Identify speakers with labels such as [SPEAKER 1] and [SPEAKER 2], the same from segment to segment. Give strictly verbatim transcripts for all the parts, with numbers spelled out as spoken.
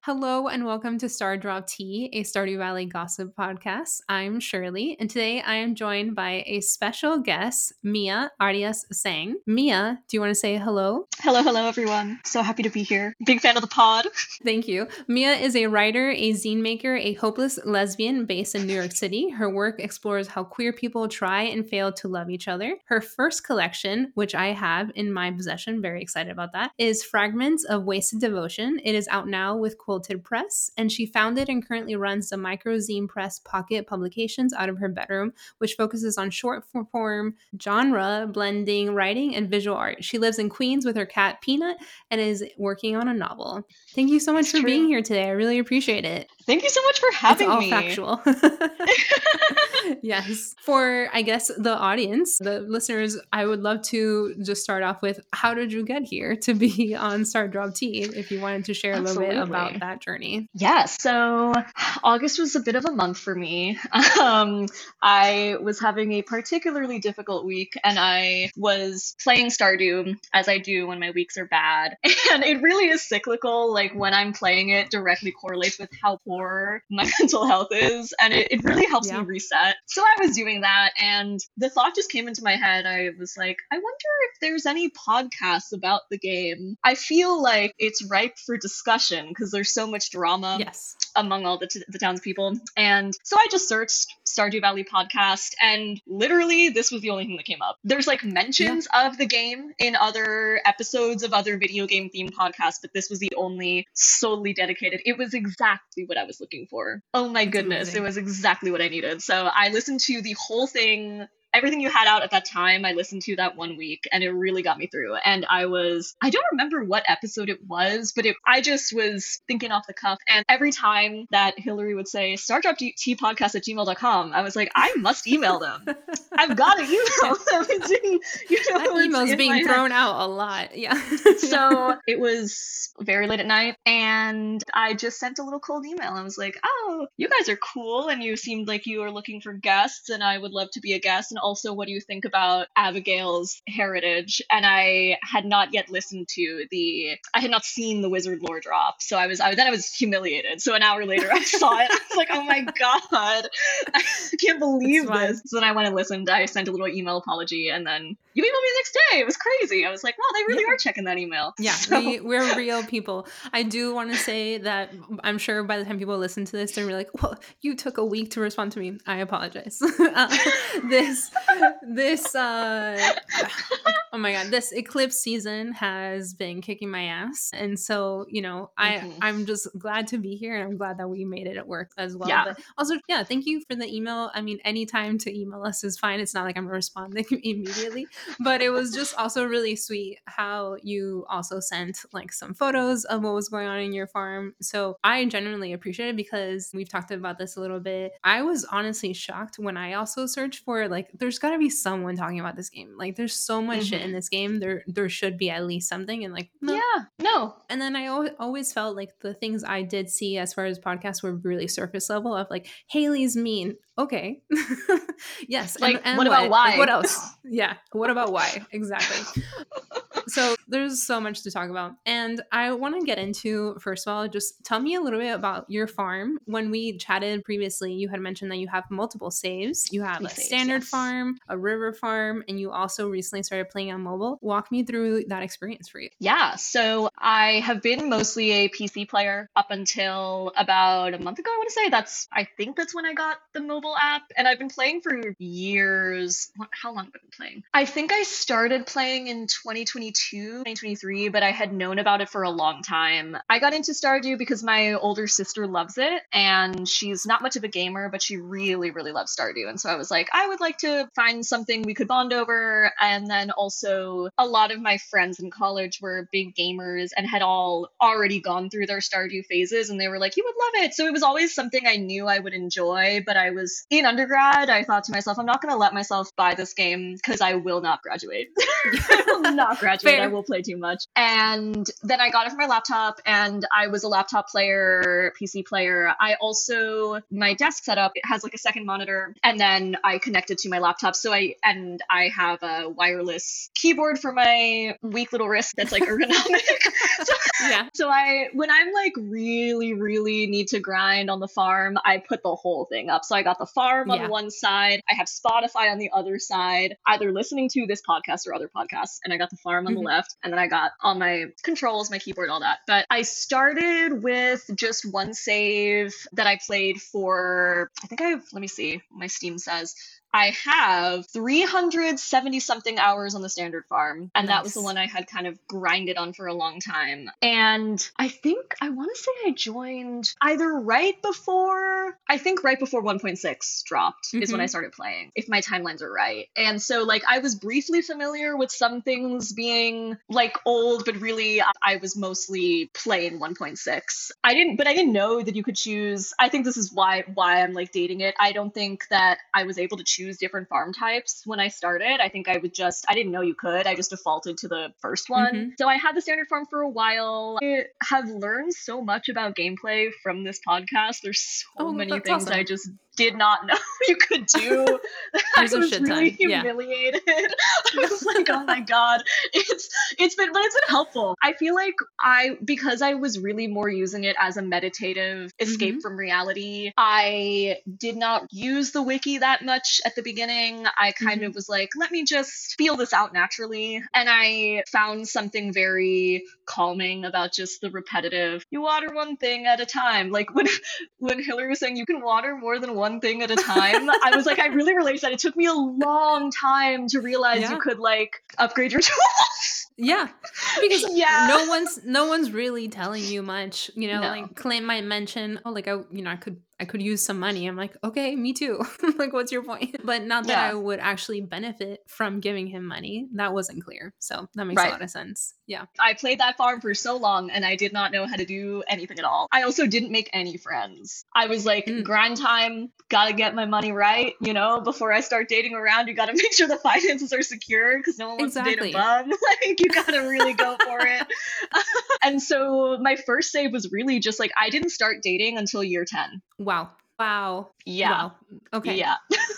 [SPEAKER 1] Hello and welcome to Star Drop Tea, a Stardew Valley gossip podcast. I'm Shirley, and today I am joined by a special guest, Mia Arias Sang. Mia, do you want to say hello?
[SPEAKER 2] Hello, hello, everyone. So happy to be here. Big fan of the pod.
[SPEAKER 1] Thank you. Mia is a writer, a zine maker, a hopeless lesbian based in New York City. Her work explores how queer people try and fail to love each other. Her first collection, which I have in my possession, very excited about that, is Fragments of Wasted Devotion. It is out now with Quilted Press, and she founded and currently runs the Microzine Press Pocket Publications out of her bedroom, which focuses on short form, genre blending, writing, and visual art. She lives in Queens with her cat Peanut and is working on a novel. Thank you so much
[SPEAKER 2] It's
[SPEAKER 1] for
[SPEAKER 2] true.
[SPEAKER 1] being here today. I really appreciate it.
[SPEAKER 2] Thank you so much for having
[SPEAKER 1] it's all
[SPEAKER 2] me.
[SPEAKER 1] factual. Yes. For, I guess, the audience, the listeners, I would love to just start off with, how did you get here to be on Star Drop Tea, if you wanted to share a little bit about that journey?
[SPEAKER 2] Yeah, so August was a bit of a month for me. Um, I was having a particularly difficult week, and I was playing Stardew, as I do when my weeks are bad. And it really is cyclical. Like, when I'm playing it, directly correlates with how poor my mental health is, and it, it really helps
[SPEAKER 1] Yeah.
[SPEAKER 2] me reset. So I was doing that, and the thought just came into my head. I was like, I wonder if there's any podcasts about the game. I feel like it's ripe for discussion because there's so much drama
[SPEAKER 1] Yes.
[SPEAKER 2] among all the, t- the townspeople. And so I just searched Stardew Valley podcast, and literally this was the only thing that came up. There's like mentions of the game in other episodes of other video game themed podcasts, but this was the only solely dedicated. It was exactly what I was looking for. Oh my
[SPEAKER 1] That's
[SPEAKER 2] goodness,
[SPEAKER 1] amazing.
[SPEAKER 2] it was exactly what I needed. So I listened to the whole thing. Everything you had out at that time, I listened to that one week, and it really got me through. And I was, I don't remember what episode it was, but it, I just was thinking off the cuff. And every time that Hillary would say, stardroptpodcast at gmail dot com, I was like, I must email them. I've got to email them. It's in, you know,
[SPEAKER 1] That
[SPEAKER 2] it's
[SPEAKER 1] email's
[SPEAKER 2] in my
[SPEAKER 1] being
[SPEAKER 2] head.
[SPEAKER 1] thrown out a lot. Yeah.
[SPEAKER 2] So it was very late at night, and I just sent a little cold email. I was like, oh, you guys are cool, and you seemed like you were looking for guests, and I would love to be a guest. And also, what do you think about Abigail's heritage? And I had not yet listened to the, I had not seen the Wizard lore drop. So I was, I, then I was humiliated. So an hour later, I saw it. I was like, oh my God, I can't believe
[SPEAKER 1] That's fine.
[SPEAKER 2] this. So then I went and listened. I sent a little email apology, and then you emailed me the next day. It was crazy. I was like, wow, they really
[SPEAKER 1] Yeah.
[SPEAKER 2] are checking that email.
[SPEAKER 1] Yeah,
[SPEAKER 2] So-
[SPEAKER 1] we, we're real people. I do want to say that I'm sure by the time people listen to this, they're gonna be like, well, you took a week to respond to me. I apologize. uh, this, this, uh, oh my God, this eclipse season has been kicking my ass. And so, you know, I,
[SPEAKER 2] Mhm.
[SPEAKER 1] I'm just glad to be here, and I'm glad that we made it at work as well.
[SPEAKER 2] Yeah.
[SPEAKER 1] But also, yeah, thank you for the email. I mean, anytime to email us is fine. It's not like I'm responding immediately, but it was just also really sweet how you also sent like some photos of what was going on in your farm. So I genuinely appreciate it, because we've talked about this a little bit. I was honestly shocked when I also searched for, like, there's got to be someone talking about this game. Like, there's so much shit
[SPEAKER 2] Mhm.
[SPEAKER 1] in this game. There there should be at least something. And like, no.
[SPEAKER 2] Yeah, no.
[SPEAKER 1] And then I al- always felt like the things I did see as far as podcasts were really surface level of like, Haley's mean. Okay. Yes.
[SPEAKER 2] Like,
[SPEAKER 1] and, and
[SPEAKER 2] what about why?
[SPEAKER 1] Like, what else? Yeah. What about why? Exactly. So there's so much to talk about. And I want to get into, first of all, just tell me a little bit about your farm. When we chatted previously, you had mentioned that you have multiple saves. You have
[SPEAKER 2] Three
[SPEAKER 1] a
[SPEAKER 2] saves,
[SPEAKER 1] standard
[SPEAKER 2] yes.
[SPEAKER 1] farm, a river farm, and you also recently started playing on mobile. Walk me through that experience for you.
[SPEAKER 2] Yeah, so I have been mostly a P C player up until about a month ago, I want to say. That's, I think that's when I got the mobile app, and I've been playing for years. What- How long have I been playing? I think I started playing in twenty twenty-two, twenty twenty-three, but I had known about it for a long time. I got into Stardew because my older sister loves it, and she's not much of a gamer, but she really, really loves Stardew. And so I was like, I would like to find something we could bond over. And then also, a lot of my friends in college were big gamers and had all already gone through their Stardew phases, and they were like, you would love it. So it was always something I knew I would enjoy, but I was in undergrad. I thought to myself, I'm not going to let myself buy this game because I will not graduate. I will not graduate.
[SPEAKER 1] Fair.
[SPEAKER 2] I will play too much. And then I got it for my laptop, and I was a laptop player, P C player. I also, my desk setup, it has like a second monitor, and then I connected to my laptop. So I, and I have a wireless keyboard for my weak little wrist that's like ergonomic. so,
[SPEAKER 1] Yeah.
[SPEAKER 2] so I, when I'm like really, really need to grind on the farm, I put the whole thing up. So I got the farm on
[SPEAKER 1] Yeah.
[SPEAKER 2] one side, I have Spotify on the other side, either listening to this podcast or other podcasts, and I got the farm on
[SPEAKER 1] Mhm.
[SPEAKER 2] the left, and then I got all my controls, my keyboard, all that. But I started with just one save that I played for, I think I have, let me see, my Steam says, I have three hundred seventy something hours on the standard farm, and that was the
[SPEAKER 1] Nice.
[SPEAKER 2] one I had kind of grinded on for a long time. And I think, I want to say I joined either right before, I think right before one point six dropped is when I
[SPEAKER 1] Mhm.
[SPEAKER 2] started playing, if my timelines are right. And so, like, I was briefly familiar with some things being, like, old, but really, I was mostly playing one point six. I didn't, but I didn't know that you could choose, I think this is why, why I'm, like, dating it. I don't think that I was able to choose different farm types when I started. I think I would just, I didn't know you could. I just defaulted to the first one.
[SPEAKER 1] Mhm.
[SPEAKER 2] So I had the standard farm for a while. I have learned so much about gameplay from this podcast. There's so
[SPEAKER 1] Oh,
[SPEAKER 2] many
[SPEAKER 1] that's
[SPEAKER 2] things I
[SPEAKER 1] awesome.
[SPEAKER 2] just did not know you could do. I
[SPEAKER 1] There's a
[SPEAKER 2] was
[SPEAKER 1] shit
[SPEAKER 2] really
[SPEAKER 1] ton. Yeah.
[SPEAKER 2] humiliated. I was like, oh my god. It's it's been, but it's been helpful. I feel like I, because I was really more using it as a meditative escape
[SPEAKER 1] Mhm.
[SPEAKER 2] from reality, I did not use the wiki that much at the beginning. I kind
[SPEAKER 1] Mhm.
[SPEAKER 2] of was like, let me just feel this out naturally. And I found something very calming about just the repetitive, you water one thing at a time. Like when when Hillary was saying you can water more than one thing at a time, I was like, I really relate to that. It took me a long time to realize you
[SPEAKER 1] Yeah.
[SPEAKER 2] could like upgrade your tools.
[SPEAKER 1] Yeah, because
[SPEAKER 2] Yeah.
[SPEAKER 1] no one's no one's really telling you much. You know,
[SPEAKER 2] No.
[SPEAKER 1] like Clint might mention, oh, like I, you know, I could I could use some money. I'm like, okay, me too. Like, what's your point? But not that
[SPEAKER 2] Yeah.
[SPEAKER 1] I would actually benefit from giving him money. That wasn't clear. So that makes
[SPEAKER 2] Right.
[SPEAKER 1] a lot of sense. Yeah.
[SPEAKER 2] I played that farm for so long and I did not know how to do anything at all. I also didn't make any friends. I was like,
[SPEAKER 1] Mm.
[SPEAKER 2] grind time, gotta get my money right, you know, before I start dating around, you gotta make sure the finances are secure because no one wants
[SPEAKER 1] Exactly.
[SPEAKER 2] to date a bum. Like, you gotta really go for it. And so my first save was really just like, I didn't start dating until year ten.
[SPEAKER 1] Wow. Wow.
[SPEAKER 2] Yeah.
[SPEAKER 1] Wow. Okay.
[SPEAKER 2] Yeah.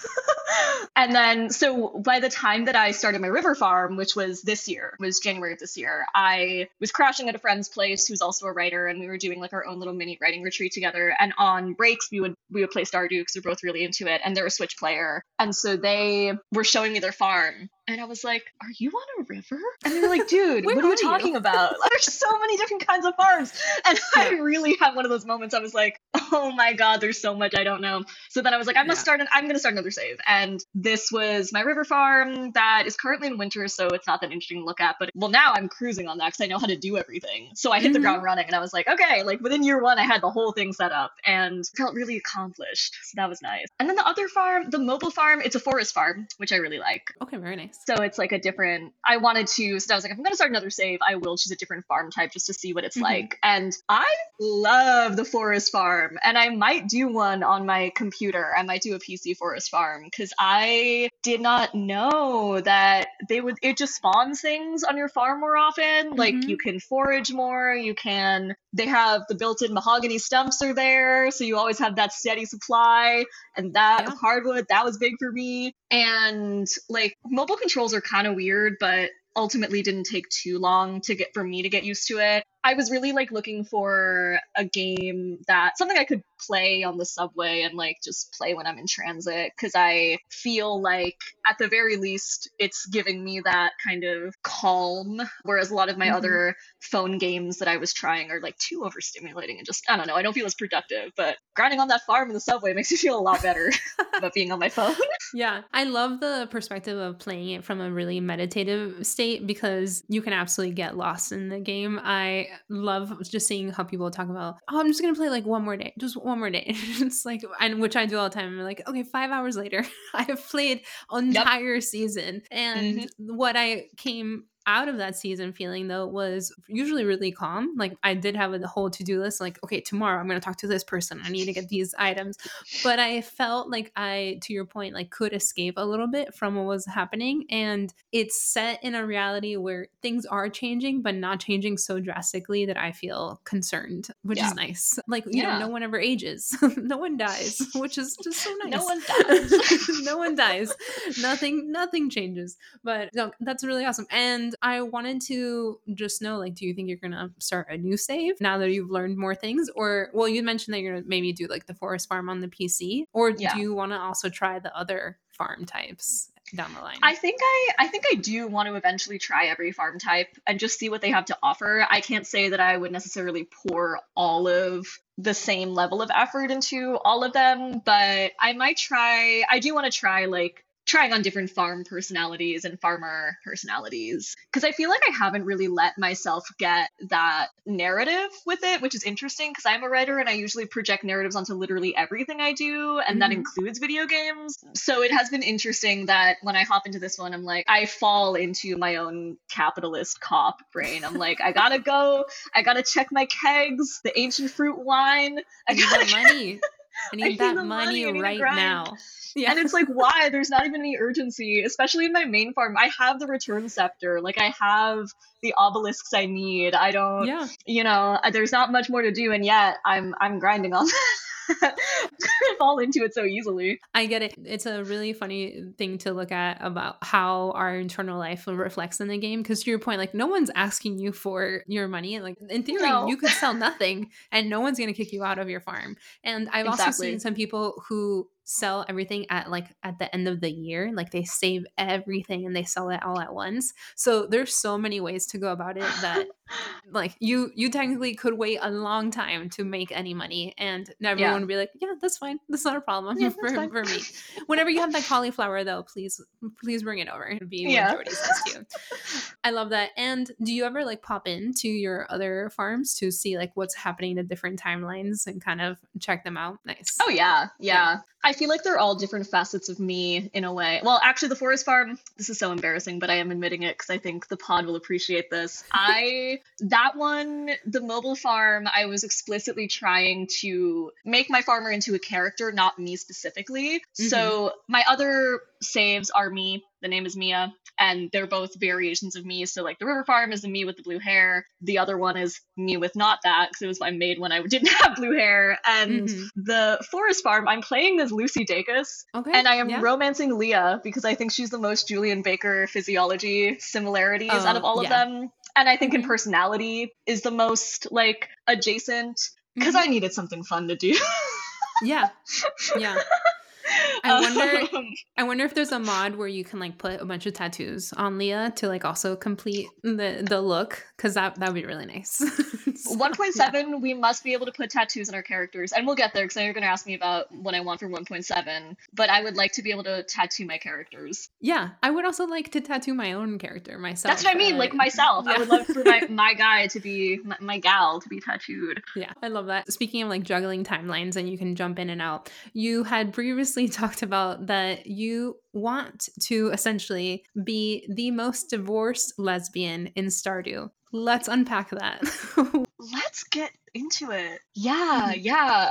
[SPEAKER 2] And then, so by the time that I started my river farm, which was this year, was January of this year, I was crashing at a friend's place who's also a writer, and we were doing like our own little mini writing retreat together. And on breaks, we would we would play Stardew because we're both really into it, and they're a Switch player, and so they were showing me their farm. And I was like, are you on a river? And they were like, dude,
[SPEAKER 1] Where
[SPEAKER 2] what are you
[SPEAKER 1] are you?
[SPEAKER 2] talking about? Like, there's so many different kinds of farms. And I
[SPEAKER 1] Yeah.
[SPEAKER 2] really had one of those moments. I was like, oh my God, there's so much I don't know. So then I was like, I must
[SPEAKER 1] Yeah.
[SPEAKER 2] start, an, I'm going to start another save. And this was my river farm that is currently in winter, so it's not that interesting to look at. But well, now I'm cruising on that because I know how to do everything. So I hit the
[SPEAKER 1] Mhm.
[SPEAKER 2] ground running and I was like, okay, like within year one, I had the whole thing set up and felt really accomplished. So that was nice. And then the other farm, the mobile farm, it's a forest farm, which I really like.
[SPEAKER 1] Okay. Very nice.
[SPEAKER 2] So it's like a different, I wanted to, so I was like, if I'm going to start another save, I will choose a different farm type just to see what it's
[SPEAKER 1] Mhm.
[SPEAKER 2] like. And I love the forest farm, and I might do one on my computer. I might do a P C forest farm because I did not know that they would, it just spawns things on your farm more often. Like
[SPEAKER 1] Mhm.
[SPEAKER 2] you can forage more, you can, they have the built-in mahogany stumps are there, so you always have that steady supply. And that
[SPEAKER 1] Yeah.
[SPEAKER 2] of hardwood, that was big for me. And like mobile controls are kind of weird, but ultimately didn't take too long to get for me to get used to it. I was really like looking for a game that something I could play on the subway and like just play when I'm in transit, because I feel like at the very least it's giving me that kind of calm, whereas a lot of my
[SPEAKER 1] Mhm.
[SPEAKER 2] other phone games that I was trying are like too overstimulating and just, I don't know, I don't feel as productive. But grinding on that farm in the subway makes me feel a lot better about being on my phone.
[SPEAKER 1] Yeah, I love the perspective of playing it from a really meditative state because you can absolutely get lost in the game. I love just seeing how people talk about, oh, I'm just gonna play like one more day, just one more day. It's like, and which I do all the time. I'm like, okay, five hours later, I have played an
[SPEAKER 2] Yep.
[SPEAKER 1] entire season, and
[SPEAKER 2] Mhm.
[SPEAKER 1] what I came out of that season feeling though was usually really calm. Like I did have a whole to-do list, like, okay, tomorrow I'm going to talk to this person, I need to get these items, but I felt like I, to your point, like could escape a little bit from what was happening. And it's set in a reality where things are changing, but not changing so drastically that I feel concerned, which
[SPEAKER 2] Yeah.
[SPEAKER 1] is nice. Like, you know,
[SPEAKER 2] Yeah.
[SPEAKER 1] no one ever ages. No one dies, which is just so nice.
[SPEAKER 2] No one dies.
[SPEAKER 1] No one dies. Nothing, nothing changes. But no, that's really awesome. And And I wanted to just know, like, do you think you're going to start a new save now that you've learned more things? Or, well, you mentioned that you're going to maybe do like the forest farm on the P C. Or
[SPEAKER 2] Yeah.
[SPEAKER 1] do you want to also try the other farm types down the line?
[SPEAKER 2] I think I I think I do want to eventually try every farm type and just see what they have to offer. I can't say that I would necessarily pour all of the same level of effort into all of them, but I might try. I do want to try like trying on different farm personalities and farmer personalities because I feel like I haven't really let myself get that narrative with it, which is interesting because I'm a writer and I usually project narratives onto literally everything I do, and mm-hmm. that includes video games. So it has been interesting that when I hop into this one, I'm like, I fall into my own capitalist cop brain. I'm like, I gotta go, I gotta check my kegs, the ancient fruit wine. I,
[SPEAKER 1] I need
[SPEAKER 2] gotta
[SPEAKER 1] that money. I need
[SPEAKER 2] I
[SPEAKER 1] that
[SPEAKER 2] need
[SPEAKER 1] money,
[SPEAKER 2] money
[SPEAKER 1] right now.
[SPEAKER 2] Yeah. And it's like, why? There's not even any urgency, especially in my main farm. I have the return scepter. Like, I have the obelisks I need. I don't, yeah. you know, there's not much more to do. And yet I'm, I'm grinding on that. I fall into it so easily.
[SPEAKER 1] I get it. It's a really funny thing to look at about how our internal life reflects in the game. Because to your point, like, no one's asking you for your money. Like, in theory, no. you could sell nothing and no one's going to kick you out of your farm. And I've exactly. also seen some people who sell everything at like at the end of the year. Like, they save everything and they sell it all at once. So there's so many ways to go about it that like you you technically could wait a long time to make any money, and everyone yeah. would be like, yeah, that's fine, that's not a problem. Yeah, for, for me. Whenever you have that cauliflower though, please please bring it over. It'd be yeah. what Jordy says to you. I love that. And do you ever like pop into your other farms to see like what's happening at different timelines and kind of check them out? Nice.
[SPEAKER 2] Oh yeah, yeah. yeah. I feel like they're all different facets of me in a way. Well, actually, the forest farm, this is so embarrassing, but I am admitting it because I think the pod will appreciate this. I, that one, the mobile farm, I was explicitly trying to make my farmer into a character, not me specifically. Mm-hmm. So my other saves are me. The name is Mia, and they're both variations of me. So like the river farm is the me with the blue hair. The other one is me with not that, because it was I made when I didn't have blue hair. And mm-hmm. the forest farm, I'm playing as Lucy Dacus, okay, and I am yeah. romancing Leah because I think she's the most Julian Baker physiology similarities uh, out of all yeah. of them. And I think mm-hmm. in personality is the most like adjacent, because mm-hmm. I needed something fun to do.
[SPEAKER 1] yeah. Yeah. I wonder um, I wonder if there's a mod where you can like put a bunch of tattoos on Leah to like also complete the the look, because that that would be really nice. So,
[SPEAKER 2] one point seven, yeah. we must be able to put tattoos on our characters, and we'll get there because I know you're going to ask me about what I want for one point seven, but I would like to be able to tattoo my characters.
[SPEAKER 1] Yeah, I would also like to tattoo my own character myself.
[SPEAKER 2] That's what I mean, uh, like myself. Yeah. I would love for my, my guy to be, my, my gal to be tattooed.
[SPEAKER 1] Yeah, I love that. Speaking of like juggling timelines and you can jump in and out, you had previously talked about that you want to essentially be the most divorced lesbian in Stardew. Let's unpack that.
[SPEAKER 2] Let's get into it. Yeah, yeah.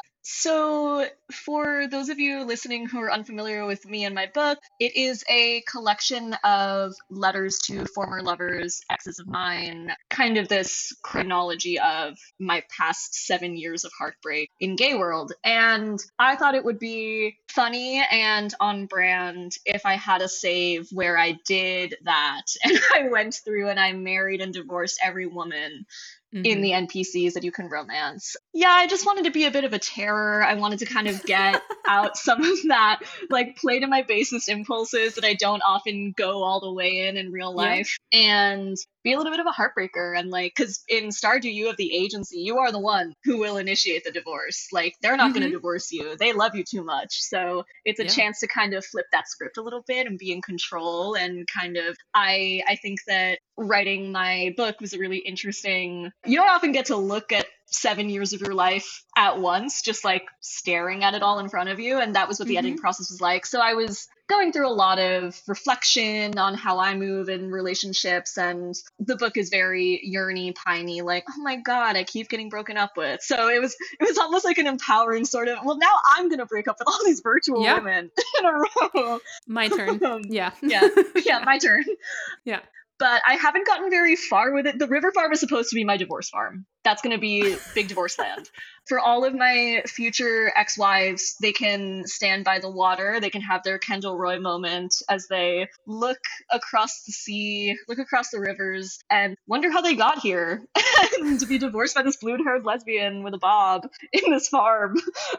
[SPEAKER 2] So for those of you listening who are unfamiliar with me and my book, it is a collection of letters to former lovers, exes of mine, kind of this chronology of my past seven years of heartbreak in gay world. And I thought it would be funny and on brand if I had a save where I did that and I went through and I married and divorced every woman Mm-hmm. in the N P Cs that you can romance. Yeah, I just wanted to be a bit of a terror. I wanted to kind of get out some of that, like, play to my basest impulses that I don't often go all the way in in real life, yeah. and be a little bit of a heartbreaker. And like, because in Stardew, you have the agency. You are the one who will initiate the divorce. Like, they're not mm-hmm. going to divorce you. They love you too much. So it's a yeah. chance to kind of flip that script a little bit and be in control. And kind of, I I think that writing my book was a really interesting, you don't often get to look at seven years of your life at once, just like staring at it all in front of you. And that was what the mm-hmm. editing process was like. So I was going through a lot of reflection on how I move in relationships, and the book is very yearny, piney, like, oh my God, I keep getting broken up with. So it was it was almost like an empowering sort of, well, now I'm going to break up with all these virtual yeah. women in a row.
[SPEAKER 1] My turn. Yeah.
[SPEAKER 2] yeah. Yeah, my turn.
[SPEAKER 1] Yeah.
[SPEAKER 2] But I haven't gotten very far with it. The river farm is supposed to be my divorce farm. That's going to be big divorce land. For all of my future ex-wives, they can stand by the water. They can have their Kendall Roy moment as they look across the sea, look across the rivers, and wonder how they got here and to be divorced by this blue-haired lesbian with a bob in this farm.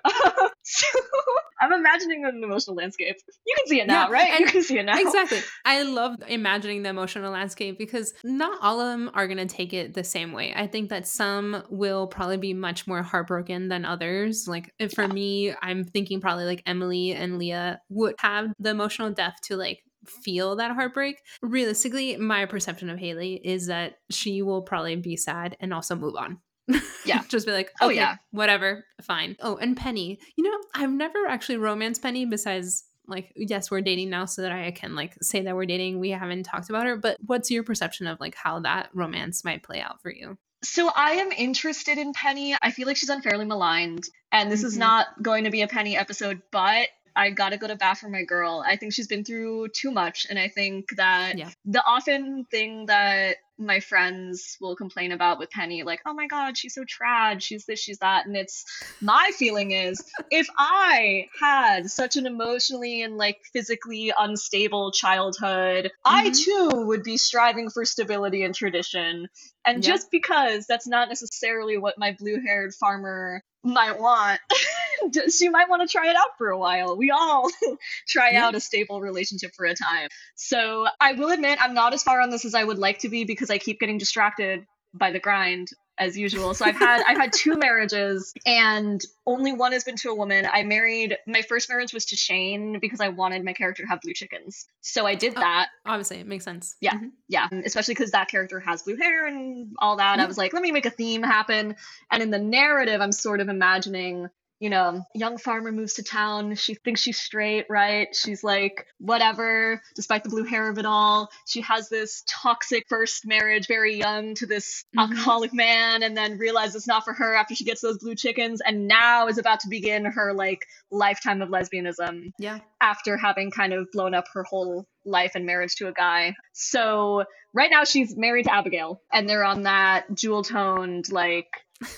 [SPEAKER 2] So I'm imagining an emotional landscape. You can see it now,
[SPEAKER 1] Yeah,
[SPEAKER 2] right?
[SPEAKER 1] and
[SPEAKER 2] You can see it now.
[SPEAKER 1] exactly. I love imagining the emotional landscape because not all of them are going to take it the same way. I think that some will probably be much more heartbroken than others. Like if for
[SPEAKER 2] Yeah.
[SPEAKER 1] me, I'm thinking probably like Emily and Leah would have the emotional depth to like feel that heartbreak. Realistically, my perception of Haley is that she will probably be sad and also move on.
[SPEAKER 2] Yeah.
[SPEAKER 1] Just be like, okay,
[SPEAKER 2] Oh, yeah.
[SPEAKER 1] whatever, fine. Oh, and Penny. You know, I've never actually romanced Penny besides like, yes, we're dating now so that I can like say that we're dating. We haven't talked about her, but what's your perception of like how that romance might play out for you?
[SPEAKER 2] So I am interested in Penny. I feel like she's unfairly maligned, and this is
[SPEAKER 1] Mhm.
[SPEAKER 2] not going to be a Penny episode, but I gotta go to bat for my girl. I think she's been through too much, and I think that
[SPEAKER 1] Yeah.
[SPEAKER 2] the often thing that my friends will complain about with Penny, like, oh my god, she's so trad, she's this, she's that, and it's my feeling is if I had such an emotionally and like physically unstable childhood, I
[SPEAKER 1] Mhm.
[SPEAKER 2] too would be striving for stability and tradition. And
[SPEAKER 1] Yeah.
[SPEAKER 2] just because that's not necessarily what my blue-haired farmer might want, she might want to try it out for a while. We all try
[SPEAKER 1] Yeah.
[SPEAKER 2] out a stable relationship for a time. So I will admit I'm not as far on this as I would like to be because I keep getting distracted by the grind as usual. So I've had I've had two marriages and only one has been to a woman. I married my first marriage was to Shane because I wanted my character to have blue chickens. So I did
[SPEAKER 1] Oh,
[SPEAKER 2] that.
[SPEAKER 1] obviously, it makes sense.
[SPEAKER 2] Yeah.
[SPEAKER 1] Mhm.
[SPEAKER 2] Yeah, especially because that character has blue hair and all that. I
[SPEAKER 1] Yeah.
[SPEAKER 2] was like, let me make a theme happen. And in the narrative, I'm sort of imagining, you know, young farmer moves to town. She thinks she's straight, right? She's like, whatever, despite the blue hair of it all. She has this toxic first marriage, very young, to this
[SPEAKER 1] Mhm.
[SPEAKER 2] alcoholic man, and then realizes it's not for her after she gets those blue chickens, and now is about to begin her like lifetime of lesbianism
[SPEAKER 1] Yeah.
[SPEAKER 2] after having kind of blown up her whole life and marriage to a guy. So right now she's married to Abigail, and they're on that jewel-toned, like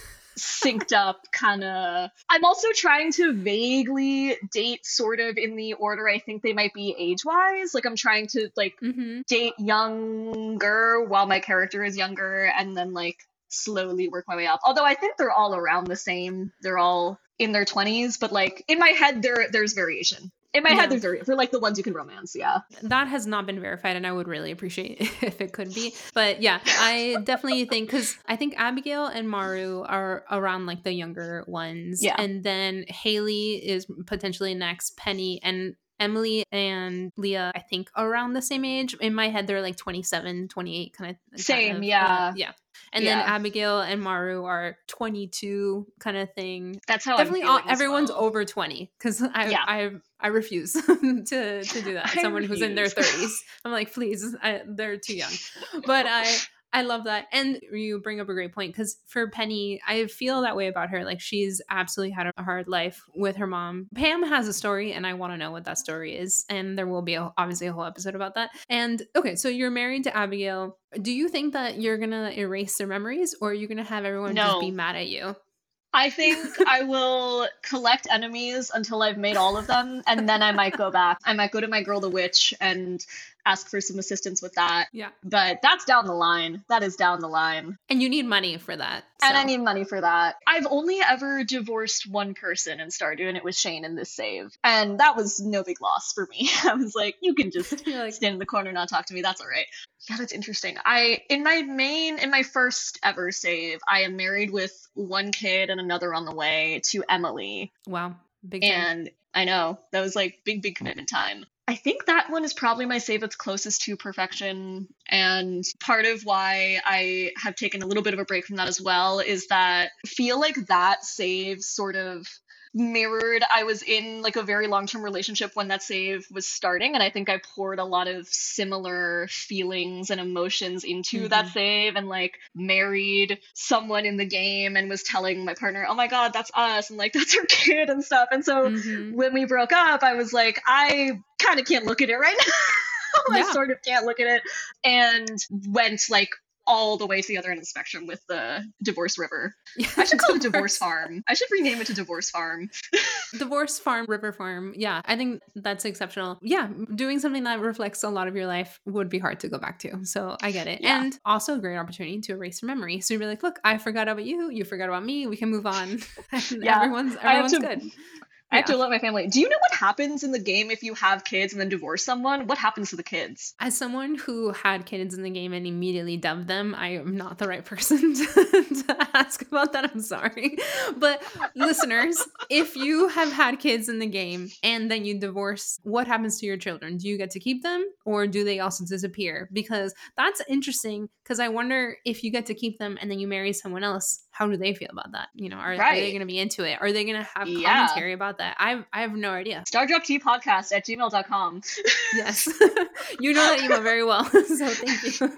[SPEAKER 2] synced up kind of. I'm also trying to vaguely date sort of in the order I think they might be age-wise. Like I'm trying to like
[SPEAKER 1] Mhm.
[SPEAKER 2] date younger while my character is younger, and then like slowly work my way up. Although I think they're all around the same. They're all in their twenties, but like in my head there there's variation. In my
[SPEAKER 1] Yeah.
[SPEAKER 2] head there's variation for like the ones you can romance, yeah.
[SPEAKER 1] That has not been verified, and I would really appreciate it if it could be. But yeah, I definitely think because I think Abigail and Maru are around like the younger ones,
[SPEAKER 2] Yeah.
[SPEAKER 1] and then Haley is potentially next. Penny and Emily and Leah, I think, are around the same age. In my head, they're like twenty-seven, twenty-eight, kind of.
[SPEAKER 2] Same,
[SPEAKER 1] kind of,
[SPEAKER 2] yeah.
[SPEAKER 1] Uh, yeah. And
[SPEAKER 2] Yeah.
[SPEAKER 1] then Abigail and Maru are twenty-two, kind of thing.
[SPEAKER 2] That's how
[SPEAKER 1] Definitely,
[SPEAKER 2] I'm
[SPEAKER 1] all,
[SPEAKER 2] feeling as
[SPEAKER 1] everyone's
[SPEAKER 2] well.
[SPEAKER 1] over twenty because I,
[SPEAKER 2] Yeah.
[SPEAKER 1] I, I refuse to to do that.
[SPEAKER 2] I
[SPEAKER 1] Someone who's in their
[SPEAKER 2] refuse.
[SPEAKER 1] thirties, I'm like, please, I, they're too young. But I, I love that, and you bring up a great point because for Penny, I feel that way about her. Like she's absolutely had a hard life with her mom. Pam has a story, and I want to know what that story is, and there will be a, obviously a whole episode about that. And okay, so you're married to Abigail. Do you think that you're gonna erase their memories, or are you gonna have everyone just be
[SPEAKER 2] No.
[SPEAKER 1] mad at you?
[SPEAKER 2] I think I will collect enemies until I've made all of them, and then I might go back. I might go to my girl the witch and ask for some assistance with that.
[SPEAKER 1] Yeah.
[SPEAKER 2] But that's down the line. That is down the line.
[SPEAKER 1] And you need money for that.
[SPEAKER 2] And
[SPEAKER 1] so.
[SPEAKER 2] I need money for that. I've only ever divorced one person in Stardew, and it was Shane in this save. And that was no big loss for me. I was like, you can just
[SPEAKER 1] You're like,
[SPEAKER 2] stand in the corner and not talk to me. That's all right. Yeah, that's interesting. I in my main in my first ever save, I am married with one kid and another on the way to Emily.
[SPEAKER 1] wow, big thing.
[SPEAKER 2] And I know that was like big, big commitment time. I think that one is probably my save that's closest to perfection. And part of why I have taken a little bit of a break from that as well is that I feel like that save sort of mirrored. I was in like a very long-term relationship when that save was starting, and I think I poured a lot of similar feelings and emotions into
[SPEAKER 1] Mhm.
[SPEAKER 2] that save, and like married someone in the game and was telling my partner, oh my god, that's us, and like that's our kid and stuff. And so
[SPEAKER 1] Mhm.
[SPEAKER 2] when we broke up, I was like, I kind of can't look at it right now. I
[SPEAKER 1] Yeah.
[SPEAKER 2] sort of can't look at it, and went like all the way to the other end of the spectrum with the Divorce River.
[SPEAKER 1] Yeah,
[SPEAKER 2] I should call it
[SPEAKER 1] Divorce.
[SPEAKER 2] Divorce Farm. I should rename it to Divorce Farm.
[SPEAKER 1] Divorce Farm, River Farm. Yeah, I think that's exceptional. Yeah, doing something that reflects a lot of your life would be hard to go back to. So I get it.
[SPEAKER 2] Yeah.
[SPEAKER 1] And also a great opportunity to erase your memory. So you'd be like, look, I forgot about you. You forgot about me. We can move on. And
[SPEAKER 2] Yeah.
[SPEAKER 1] everyone's
[SPEAKER 2] I have
[SPEAKER 1] everyone's
[SPEAKER 2] to-
[SPEAKER 1] good.
[SPEAKER 2] I have
[SPEAKER 1] Yeah.
[SPEAKER 2] to let my family. Do you know what happens in the game if you have kids and then divorce someone? What happens to the kids?
[SPEAKER 1] As someone who had kids in the game and immediately dubbed them, I am not the right person to, to ask about that. I'm sorry. But listeners, if you have had kids in the game and then you divorce, what happens to your children? Do you get to keep them or do they also disappear? Because that's interesting because I wonder if you get to keep them and then you marry someone else, how do they feel about that? You know, are, are they
[SPEAKER 2] Right.
[SPEAKER 1] going to be into it? Are they going to have
[SPEAKER 2] Yeah.
[SPEAKER 1] commentary about that? I I have no idea.
[SPEAKER 2] StarDropTpodcast at gmail dot com.
[SPEAKER 1] Yes. You know that email very well. So thank you.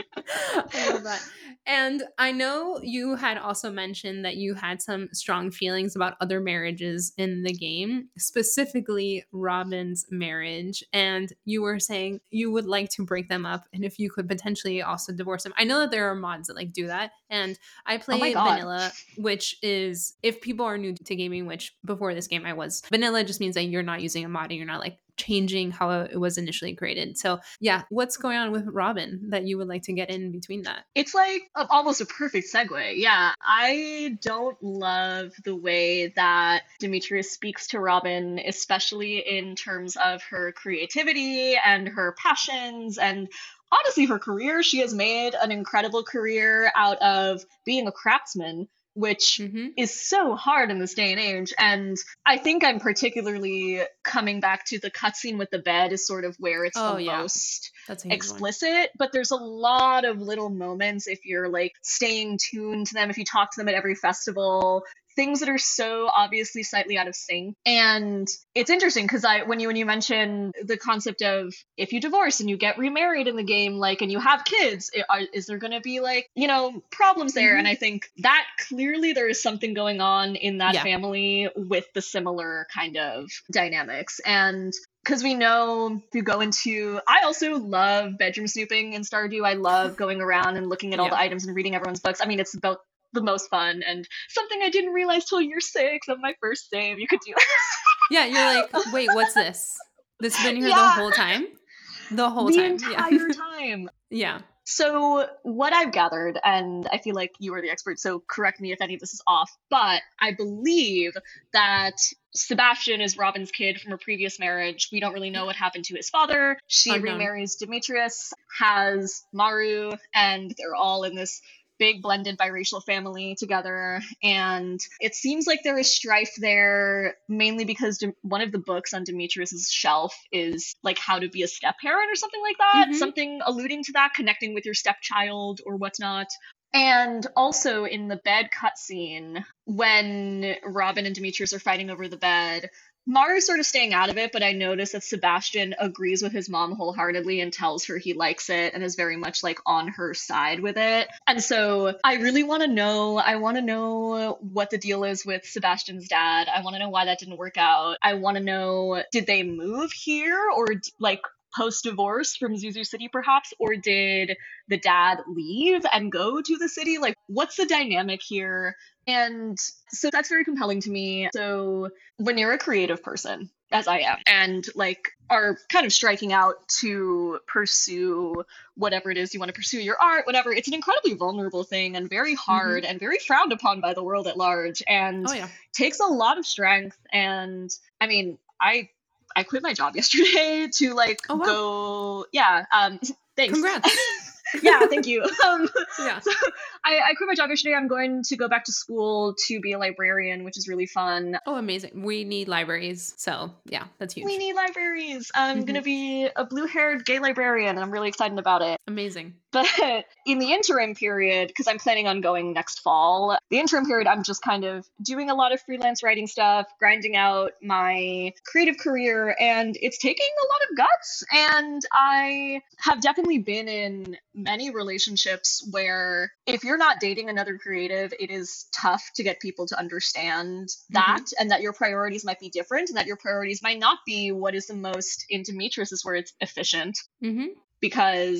[SPEAKER 1] I love that. And I know you had also mentioned that you had some strong feelings about other marriages in the game, specifically Robin's marriage. And you were saying you would like to break them up and if you could potentially also divorce them. I know that there are mods that like do that. And I play
[SPEAKER 2] Oh my God.
[SPEAKER 1] vanilla, which is if people are new to gaming, which before this game I was, vanilla just means that you're not using a mod and you're not like changing how it was initially created. So yeah, what's going on with Robin that you would like to get in between that?
[SPEAKER 2] It's like a, almost a perfect segue. Yeah, I don't love the way that Demetrius speaks to Robin, especially in terms of her creativity and her passions and honestly her career. She has made an incredible career out of being a craftsman, which
[SPEAKER 1] Mm-hmm.
[SPEAKER 2] is so hard in this day and age. And I think I'm particularly coming back to the cutscene with the bed is sort of where it's
[SPEAKER 1] Oh,
[SPEAKER 2] the
[SPEAKER 1] yeah.
[SPEAKER 2] most
[SPEAKER 1] That's a huge one.
[SPEAKER 2] explicit, but there's a lot of little moments if you're like staying tuned to them, if you talk to them at every festival, things that are so obviously slightly out of sync. And it's interesting because I when you when you mention the concept of if you divorce and you get remarried in the game, like, and you have kids, i- are, is there going to be like, you know, problems there?
[SPEAKER 1] Mhm.
[SPEAKER 2] And I think that clearly there is something going on in that
[SPEAKER 1] Yeah.
[SPEAKER 2] family with the similar kind of dynamics. And because we know if you go into, I also love bedroom snooping in Stardew. I love going around and looking at all
[SPEAKER 1] Yeah.
[SPEAKER 2] the items and reading everyone's books. I mean, it's about the most fun and something I didn't realize till year six of my first save. You could do that.
[SPEAKER 1] Yeah, you're like, wait, what's this? This has been here the
[SPEAKER 2] Yeah.
[SPEAKER 1] whole time? The whole
[SPEAKER 2] the
[SPEAKER 1] time.
[SPEAKER 2] entire
[SPEAKER 1] Yeah.
[SPEAKER 2] time.
[SPEAKER 1] Yeah.
[SPEAKER 2] So what I've gathered, and I feel like you are the expert, so correct me if any of this is off, but I believe that Sebastian is Robin's kid from a previous marriage. We don't really know what happened to his father. She
[SPEAKER 1] Unknown.
[SPEAKER 2] remarries Demetrius, has Maru, and they're all in this big blended biracial family together. And it seems like there is strife there, mainly because Dem- one of the books on Demetrius's shelf is like how to be a step parent or something like that,
[SPEAKER 1] Mhm.
[SPEAKER 2] something alluding to that, connecting with your stepchild or whatnot. And also in the bed cutscene, when Robin and Demetrius are fighting over the bed, Maru's sort of staying out of it, but I notice that Sebastian agrees with his mom wholeheartedly and tells her he likes it and is very much like on her side with it. And so I really want to know, I want to know what the deal is with Sebastian's dad. I want to know why that didn't work out. I want to know, did they move here or like post-divorce from Zuzu City perhaps, or did the dad leave and go to the city? Like, what's the dynamic here? And so that's very compelling to me. So when you're a creative person, as I am, and like are kind of striking out to pursue whatever it is you want to pursue, your art, whatever, it's an incredibly vulnerable thing and very hard and very frowned upon by the world at large, and
[SPEAKER 1] Oh, yeah.
[SPEAKER 2] takes a lot of strength. And I mean, I I quit my job yesterday to like
[SPEAKER 1] Oh, wow.
[SPEAKER 2] go, yeah, um, thanks.
[SPEAKER 1] Congrats.
[SPEAKER 2] Yeah, thank you. Um,
[SPEAKER 1] Yeah.
[SPEAKER 2] so I, I quit my job yesterday. I'm going to go back to school to be a librarian, which is really fun.
[SPEAKER 1] Oh, amazing. We need libraries. So, yeah, that's huge.
[SPEAKER 2] We need libraries. I'm
[SPEAKER 1] Mhm.
[SPEAKER 2] going to be a blue-haired gay librarian, and I'm really excited about it.
[SPEAKER 1] Amazing.
[SPEAKER 2] But in the interim period, because I'm planning on going next fall, the interim period, I'm just kind of doing a lot of freelance writing stuff, grinding out my creative career, and it's taking a lot of guts. And I have definitely been in many relationships where if you're not dating another creative, it is tough to get people to understand that, and that your priorities might be different, and that your priorities might not be what is the most, in Demetrius's words, efficient.
[SPEAKER 1] Mm-hmm.
[SPEAKER 2] Because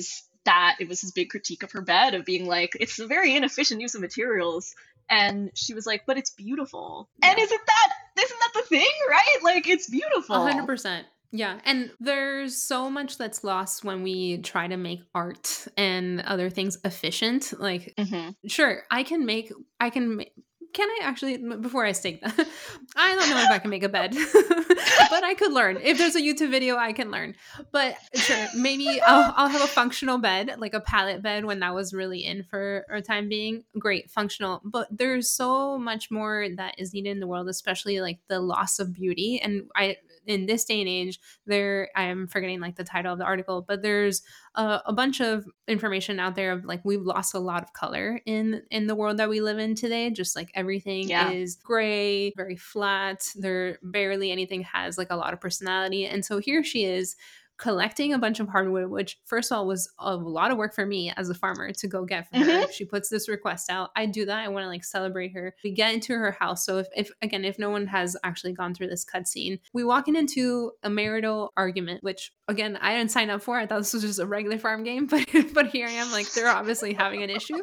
[SPEAKER 2] that it was his big critique of her bed of being like, it's a very inefficient use of materials. And she was like, but it's beautiful. Yeah. And isn't that, isn't that the thing, right? Like, it's beautiful.
[SPEAKER 1] A hundred percent. Yeah. And there's so much that's lost when we try to make art and other things efficient. Like, mm-hmm. sure, I can make, I can make, can I actually, before I state that, I don't know if I can make a bed, but I could learn. If there's a YouTube video, I can learn. But sure, maybe I'll, I'll have a functional bed, like a pallet bed when that was really in for a time being. Great, functional. But there's so much more that is needed in the world, especially like the loss of beauty. And I, in this day and age, there, I'm forgetting like the title of the article, but there's uh, a bunch of information out there of like, we've lost a lot of color in, in the world that we live in today. Just like everything yeah. is gray, very flat. There barely anything has like a lot of personality. And so here she is collecting a bunch of hardwood, which first of all was a lot of work for me as a farmer to go get for mm-hmm. her. If she puts this request out, I do that. I want to like celebrate her. We get into her house. So if, if again, if no one has actually gone through this cutscene, we walking into a marital argument, which again, I didn't sign up for. I thought this was just a regular farm game, but but here I am, like they're obviously having an issue,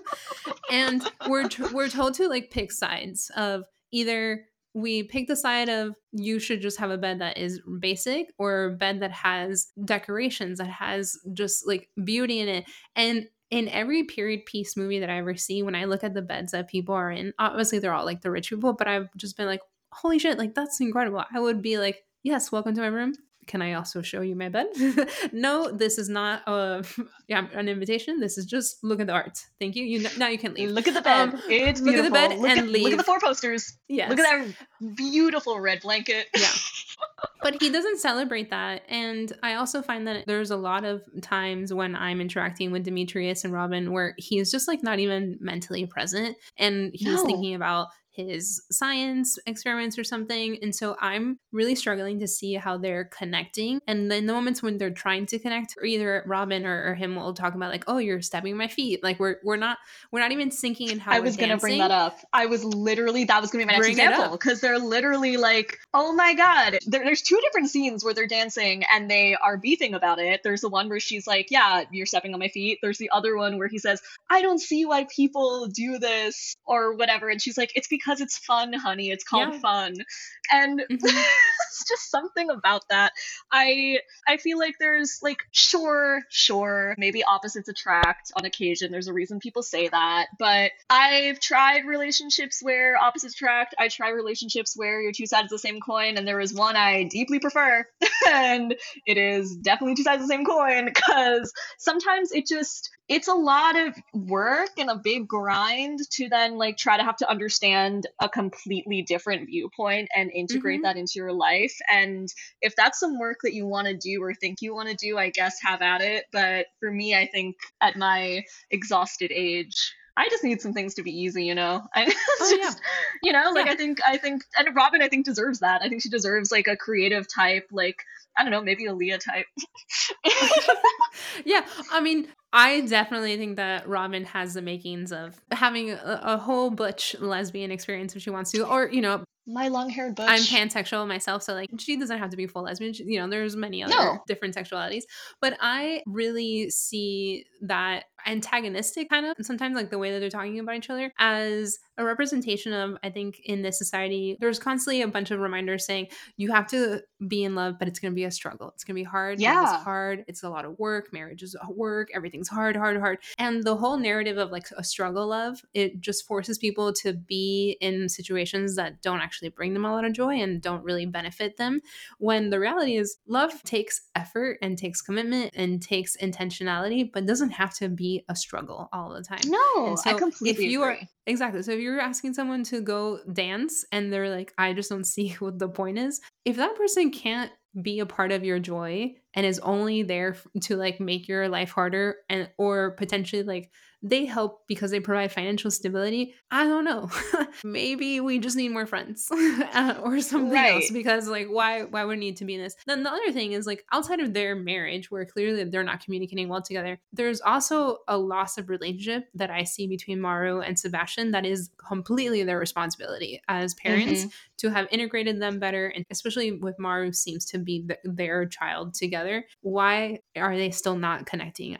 [SPEAKER 1] and we're we're told to like pick sides of either. We pick the side of you should just have a bed that is basic or a bed that has decorations, that has just like beauty in it. And in every period piece movie that I ever see, when I look at the beds that people are in, obviously they're all like the rich people, but I've just been like, holy shit, like that's incredible. I would be like, yes, welcome to my room. Can I also show you my bed? No, this is not a, yeah, an invitation. This is just look at the art. Thank you. You now you can leave.
[SPEAKER 2] Look at the bed. Um, it's beautiful.
[SPEAKER 1] Look at the bed
[SPEAKER 2] look
[SPEAKER 1] and
[SPEAKER 2] at,
[SPEAKER 1] leave.
[SPEAKER 2] Look at the four posters.
[SPEAKER 1] Yes.
[SPEAKER 2] Look at that beautiful red blanket.
[SPEAKER 1] Yeah. But he doesn't celebrate that. And I also find that there's a lot of times when I'm interacting with Demetrius and Robin where he's just like not even mentally present. And he's no. thinking about his science experiments or something. And so I'm really struggling to see how they're connecting. And then the moments when they're trying to connect, or either Robin or, or him will talk about like, oh, you're stabbing my feet. Like we're we're not we're not even syncing in how
[SPEAKER 2] I was
[SPEAKER 1] going to
[SPEAKER 2] bring that up. I was literally, that was going to be my next bring example. Because they're literally like, oh my God. There, there's two different scenes where they're dancing and they are beefing about it. There's the one where she's like, yeah, you're stepping on my feet. There's the other one where he says, I don't see why people do this or whatever. And she's like, it's because it's fun, honey. It's called yeah. fun. And mm-hmm. it's just something about that. I I feel like there's like, sure, sure, maybe opposites attract on occasion. There's a reason people say that. But I've tried relationships where opposites attract. I try relationships where you're two sides of the same coin, and there is one I deeply prefer. And it is definitely two sides of the same coin, because sometimes it just, it's a lot of work and a big grind to then like try to have to understand a completely different viewpoint and integrate mm-hmm. that into your life. And if that's some work that you want to do or think you want to do, I guess have at it. But for me, I think at my exhausted age, I just need some things to be easy, you know? I
[SPEAKER 1] oh,
[SPEAKER 2] just,
[SPEAKER 1] yeah.
[SPEAKER 2] you know, like
[SPEAKER 1] yeah.
[SPEAKER 2] I think, I think, and Robin, I think deserves that. I think she deserves like a creative type, like, I don't know, maybe a Leah type.
[SPEAKER 1] Yeah, I mean, I definitely think that Robin has the makings of having a, a whole butch lesbian experience if she wants to, or, you know,
[SPEAKER 2] my long-haired butch.
[SPEAKER 1] I'm pansexual myself, so like she doesn't have to be full lesbian. She, you know, there's many other
[SPEAKER 2] no.
[SPEAKER 1] different sexualities, but I really see that antagonistic kind of, and sometimes like the way that they're talking about each other as a representation of, I think in this society, there's constantly a bunch of reminders saying you have to be in love, but it's going to be a struggle. It's going to be hard.
[SPEAKER 2] Yeah.
[SPEAKER 1] It's hard. It's a lot of work. Marriage is work. Everything's hard, hard, hard. And the whole narrative of like a struggle love, it just forces people to be in situations that don't actually bring them a lot of joy and don't really benefit them. When the reality is love takes effort and takes commitment and takes intentionality, but doesn't have to be a struggle all the time.
[SPEAKER 2] No,
[SPEAKER 1] so
[SPEAKER 2] I completely
[SPEAKER 1] if you
[SPEAKER 2] agree.
[SPEAKER 1] Are, exactly. So if you're asking someone to go dance and they're like, I just don't see what the point is. If that person can't be a part of your joy and is only there to like make your life harder and or potentially like they help because they provide financial stability, I don't know. Maybe we just need more friends or something right. else, because like why why would we need to be in this? Then the other thing is like outside of their marriage where clearly they're not communicating well together, there's also a loss of relationship that I see between Maru and Sebastian that is completely their responsibility as parents mm-hmm. to have integrated them better, and especially with Maru seems to be th- their child together. Why are they still not connecting at all? I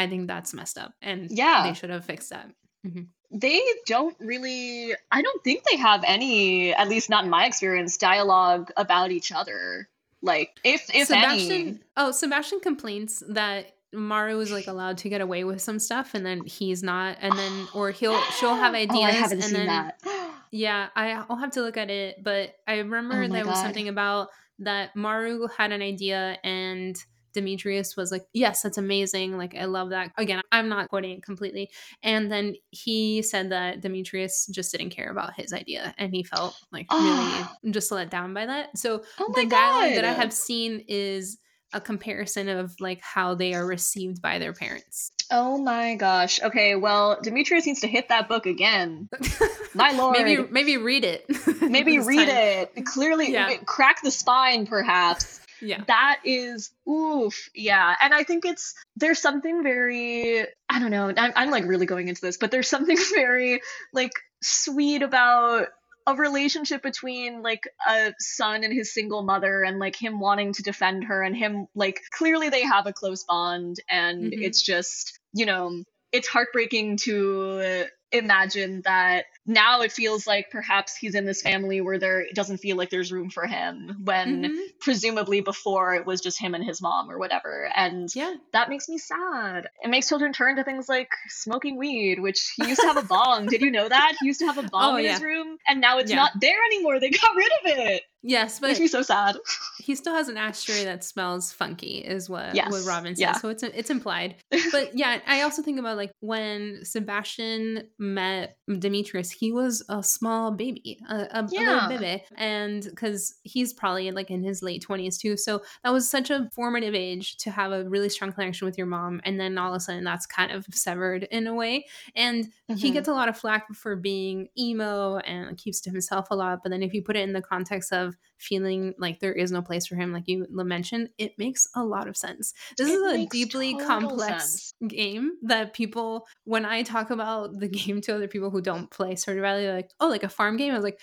[SPEAKER 1] I think that's messed up, and
[SPEAKER 2] Yeah.
[SPEAKER 1] they should have fixed that. Mm-hmm.
[SPEAKER 2] They don't really, I don't think they have any, at least not in my experience, dialogue about each other. Like, if if
[SPEAKER 1] Sebastian,
[SPEAKER 2] any.
[SPEAKER 1] oh, Sebastian complains that Maru is like allowed to get away with some stuff, and then he's not, and then or he'll she'll have ideas.
[SPEAKER 2] Oh, I haven't
[SPEAKER 1] and
[SPEAKER 2] seen
[SPEAKER 1] then,
[SPEAKER 2] that.
[SPEAKER 1] Yeah, I, I'll have to look at it, but I remember
[SPEAKER 2] Oh my
[SPEAKER 1] there was
[SPEAKER 2] God.
[SPEAKER 1] something about that Maru had an idea and Demetrius was like, yes, that's amazing. Like, I love that. Again, I'm not quoting it completely. And then he said that Demetrius just didn't care about his idea and he felt like really just let down by that. So
[SPEAKER 2] Oh
[SPEAKER 1] the
[SPEAKER 2] my
[SPEAKER 1] dialogue that I
[SPEAKER 2] God.
[SPEAKER 1] have seen is a comparison of like how they are received by their parents.
[SPEAKER 2] Oh my gosh. Okay, well, Demetrius needs to hit that book again. My lord.
[SPEAKER 1] maybe maybe read it.
[SPEAKER 2] Maybe
[SPEAKER 1] this
[SPEAKER 2] read
[SPEAKER 1] time.
[SPEAKER 2] it. Clearly,
[SPEAKER 1] Yeah.
[SPEAKER 2] crack the spine, perhaps.
[SPEAKER 1] Yeah.
[SPEAKER 2] That is, oof, yeah. And I think it's, there's something very, I don't know, I'm, I'm like really going into this, but there's something very like sweet about a relationship between like a son and his single mother and like him wanting to defend her and him like clearly they have a close bond and
[SPEAKER 1] Mhm.
[SPEAKER 2] it's just, you know, it's heartbreaking to imagine that now it feels like perhaps he's in this family where there it doesn't feel like there's room for him when
[SPEAKER 1] Mhm.
[SPEAKER 2] presumably before it was just him and his mom or whatever. And
[SPEAKER 1] Yeah.
[SPEAKER 2] that makes me sad. It makes children turn to things like smoking weed, which he used to have a bong. Did you know that? He used to have a bong
[SPEAKER 1] Oh,
[SPEAKER 2] in
[SPEAKER 1] yeah.
[SPEAKER 2] his room and now it's
[SPEAKER 1] Yeah.
[SPEAKER 2] not there anymore. They got rid of it.
[SPEAKER 1] Yes, but
[SPEAKER 2] Makes me so sad.
[SPEAKER 1] he still has an ashtray that smells funky, is what
[SPEAKER 2] Yes.
[SPEAKER 1] what Robin says.
[SPEAKER 2] Yeah.
[SPEAKER 1] So it's it's implied. But yeah, I also think about like when Sebastian met Demetrius, he was a small baby, a, a, a
[SPEAKER 2] Yeah.
[SPEAKER 1] little baby, and because he's probably like in his late twenties too. So that was such a formative age to have a really strong connection with your mom, and then all of a sudden that's kind of severed in a way. And he
[SPEAKER 2] Mhm.
[SPEAKER 1] gets a lot of flack for being emo and keeps to himself a lot. But then if you put it in the context of feeling like there is no place for him, like you mentioned, it makes a lot of sense. This
[SPEAKER 2] It
[SPEAKER 1] is a
[SPEAKER 2] makes
[SPEAKER 1] deeply
[SPEAKER 2] total
[SPEAKER 1] complex
[SPEAKER 2] sense.
[SPEAKER 1] game that people, when I talk about the game to other people who don't play Stardew Valley, they're like, oh, like a farm game? I was like,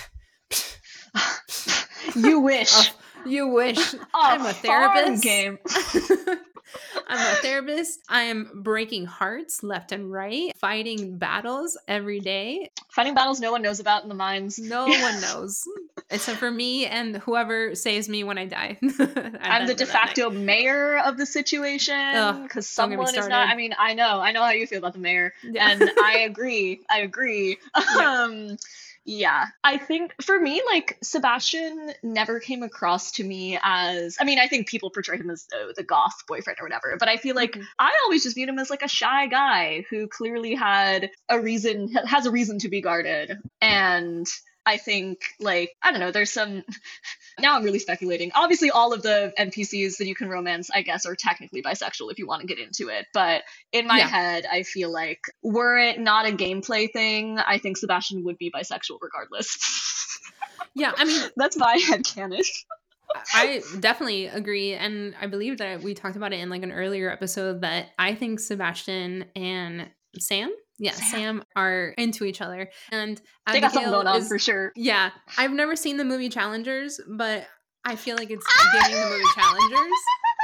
[SPEAKER 2] You wish.
[SPEAKER 1] oh, you wish.
[SPEAKER 2] A
[SPEAKER 1] I'm a
[SPEAKER 2] farm
[SPEAKER 1] therapist.
[SPEAKER 2] game.
[SPEAKER 1] I'm a therapist. I am breaking hearts left and right, fighting battles every day.
[SPEAKER 2] Fighting battles no one knows about in the mines.
[SPEAKER 1] No one knows, except for me and whoever saves me when I die.
[SPEAKER 2] I'm the de facto mayor of the situation
[SPEAKER 1] Ugh,
[SPEAKER 2] because
[SPEAKER 1] don't get me
[SPEAKER 2] someone is not.
[SPEAKER 1] started.
[SPEAKER 2] I mean, I know, I know how you feel about the mayor,
[SPEAKER 1] Yeah.
[SPEAKER 2] and I agree. I agree.
[SPEAKER 1] Yeah.
[SPEAKER 2] Um, yeah, I think for me, like Sebastian never came across to me as. I mean, I think people portray him as uh, the goth boyfriend or whatever, but I feel like
[SPEAKER 1] Mhm.
[SPEAKER 2] I always just viewed him as like a shy guy who clearly had a reason, has a reason to be guarded, and I think like I don't know. There's some. Now I'm really speculating. Obviously, all of the N P Cs that you can romance, I guess, are technically bisexual if you want to get into it. But in my
[SPEAKER 1] Yeah.
[SPEAKER 2] head, I feel like were it not a gameplay thing, I think Sebastian would be bisexual regardless.
[SPEAKER 1] Yeah, I mean,
[SPEAKER 2] That's my headcanon.
[SPEAKER 1] I definitely agree. And I believe that we talked about it in like an earlier episode that I think Sebastian and Sam, yeah,
[SPEAKER 2] Sam.
[SPEAKER 1] Sam, are into each other. And
[SPEAKER 2] They got something
[SPEAKER 1] Abigail
[SPEAKER 2] going on
[SPEAKER 1] is,
[SPEAKER 2] for sure.
[SPEAKER 1] yeah, I've never seen the movie Challengers, but I feel like it's giving the movie Challengers.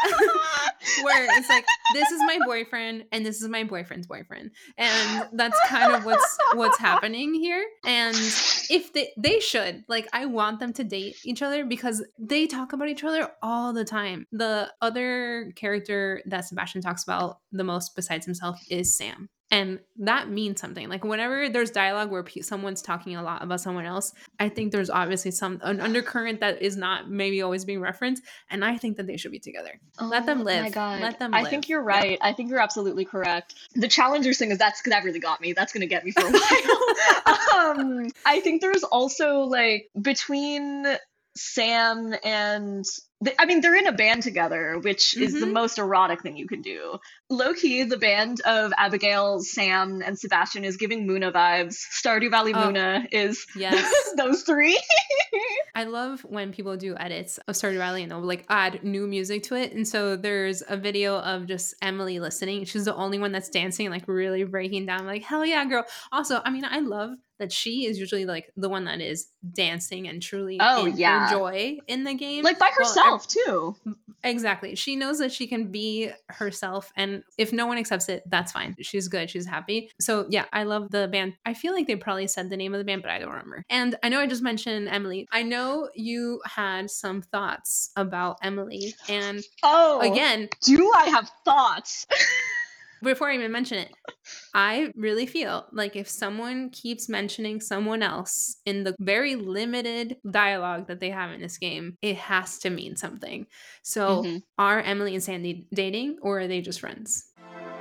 [SPEAKER 1] Where it's like, this is my boyfriend and this is my boyfriend's boyfriend, and that's kind of what's what's happening here. And if they they should, like, I want them to date each other because they talk about each other all the time. The other character that Sebastian talks about the most besides himself is Sam. And that means something. Like whenever there's dialogue where pe- someone's talking a lot about someone else, I think there's obviously some an undercurrent that is not maybe always being referenced. And I think that they should be together. Let them
[SPEAKER 2] Oh
[SPEAKER 1] live.
[SPEAKER 2] my God.
[SPEAKER 1] Let them
[SPEAKER 2] I
[SPEAKER 1] live.
[SPEAKER 2] think you're
[SPEAKER 1] Yeah.
[SPEAKER 2] right. I think you're absolutely correct. The Challengers thing is that's that really got me. That's gonna get me for a while. um, I think there's also like between Sam and th- I mean they're in a band together, which is the
[SPEAKER 1] Mhm.
[SPEAKER 2] most erotic thing you can do. Low key, the band of Abigail, Sam, and Sebastian is giving Muna vibes. Stardew Valley
[SPEAKER 1] Oh,
[SPEAKER 2] Muna is
[SPEAKER 1] yes.
[SPEAKER 2] those three.
[SPEAKER 1] I love when people do edits of Stardew Valley and they'll like add new music to it. And so there's a video of just Emily listening. She's the only one that's dancing, like really breaking down, like, hell yeah, girl. Also, I mean, I love that she is usually like the one that is dancing and truly
[SPEAKER 2] Oh,
[SPEAKER 1] in
[SPEAKER 2] yeah.
[SPEAKER 1] her joy in the game.
[SPEAKER 2] Like by
[SPEAKER 1] while
[SPEAKER 2] herself. herself too.
[SPEAKER 1] Exactly. She knows that she can be herself, and if no one accepts it, that's fine. She's good. She's happy. So yeah, I love the band. I feel like they probably said the name of the band, but I don't remember. And I know I just mentioned Emily. I know you had some thoughts about Emily, and
[SPEAKER 2] Oh,
[SPEAKER 1] again,
[SPEAKER 2] do I have thoughts?
[SPEAKER 1] before I even mention it, I really feel like if someone keeps mentioning someone else in the very limited dialogue that they have in this game, it has to mean something. So
[SPEAKER 2] Mm-hmm.
[SPEAKER 1] are Emily and Sandy dating, or are they just friends?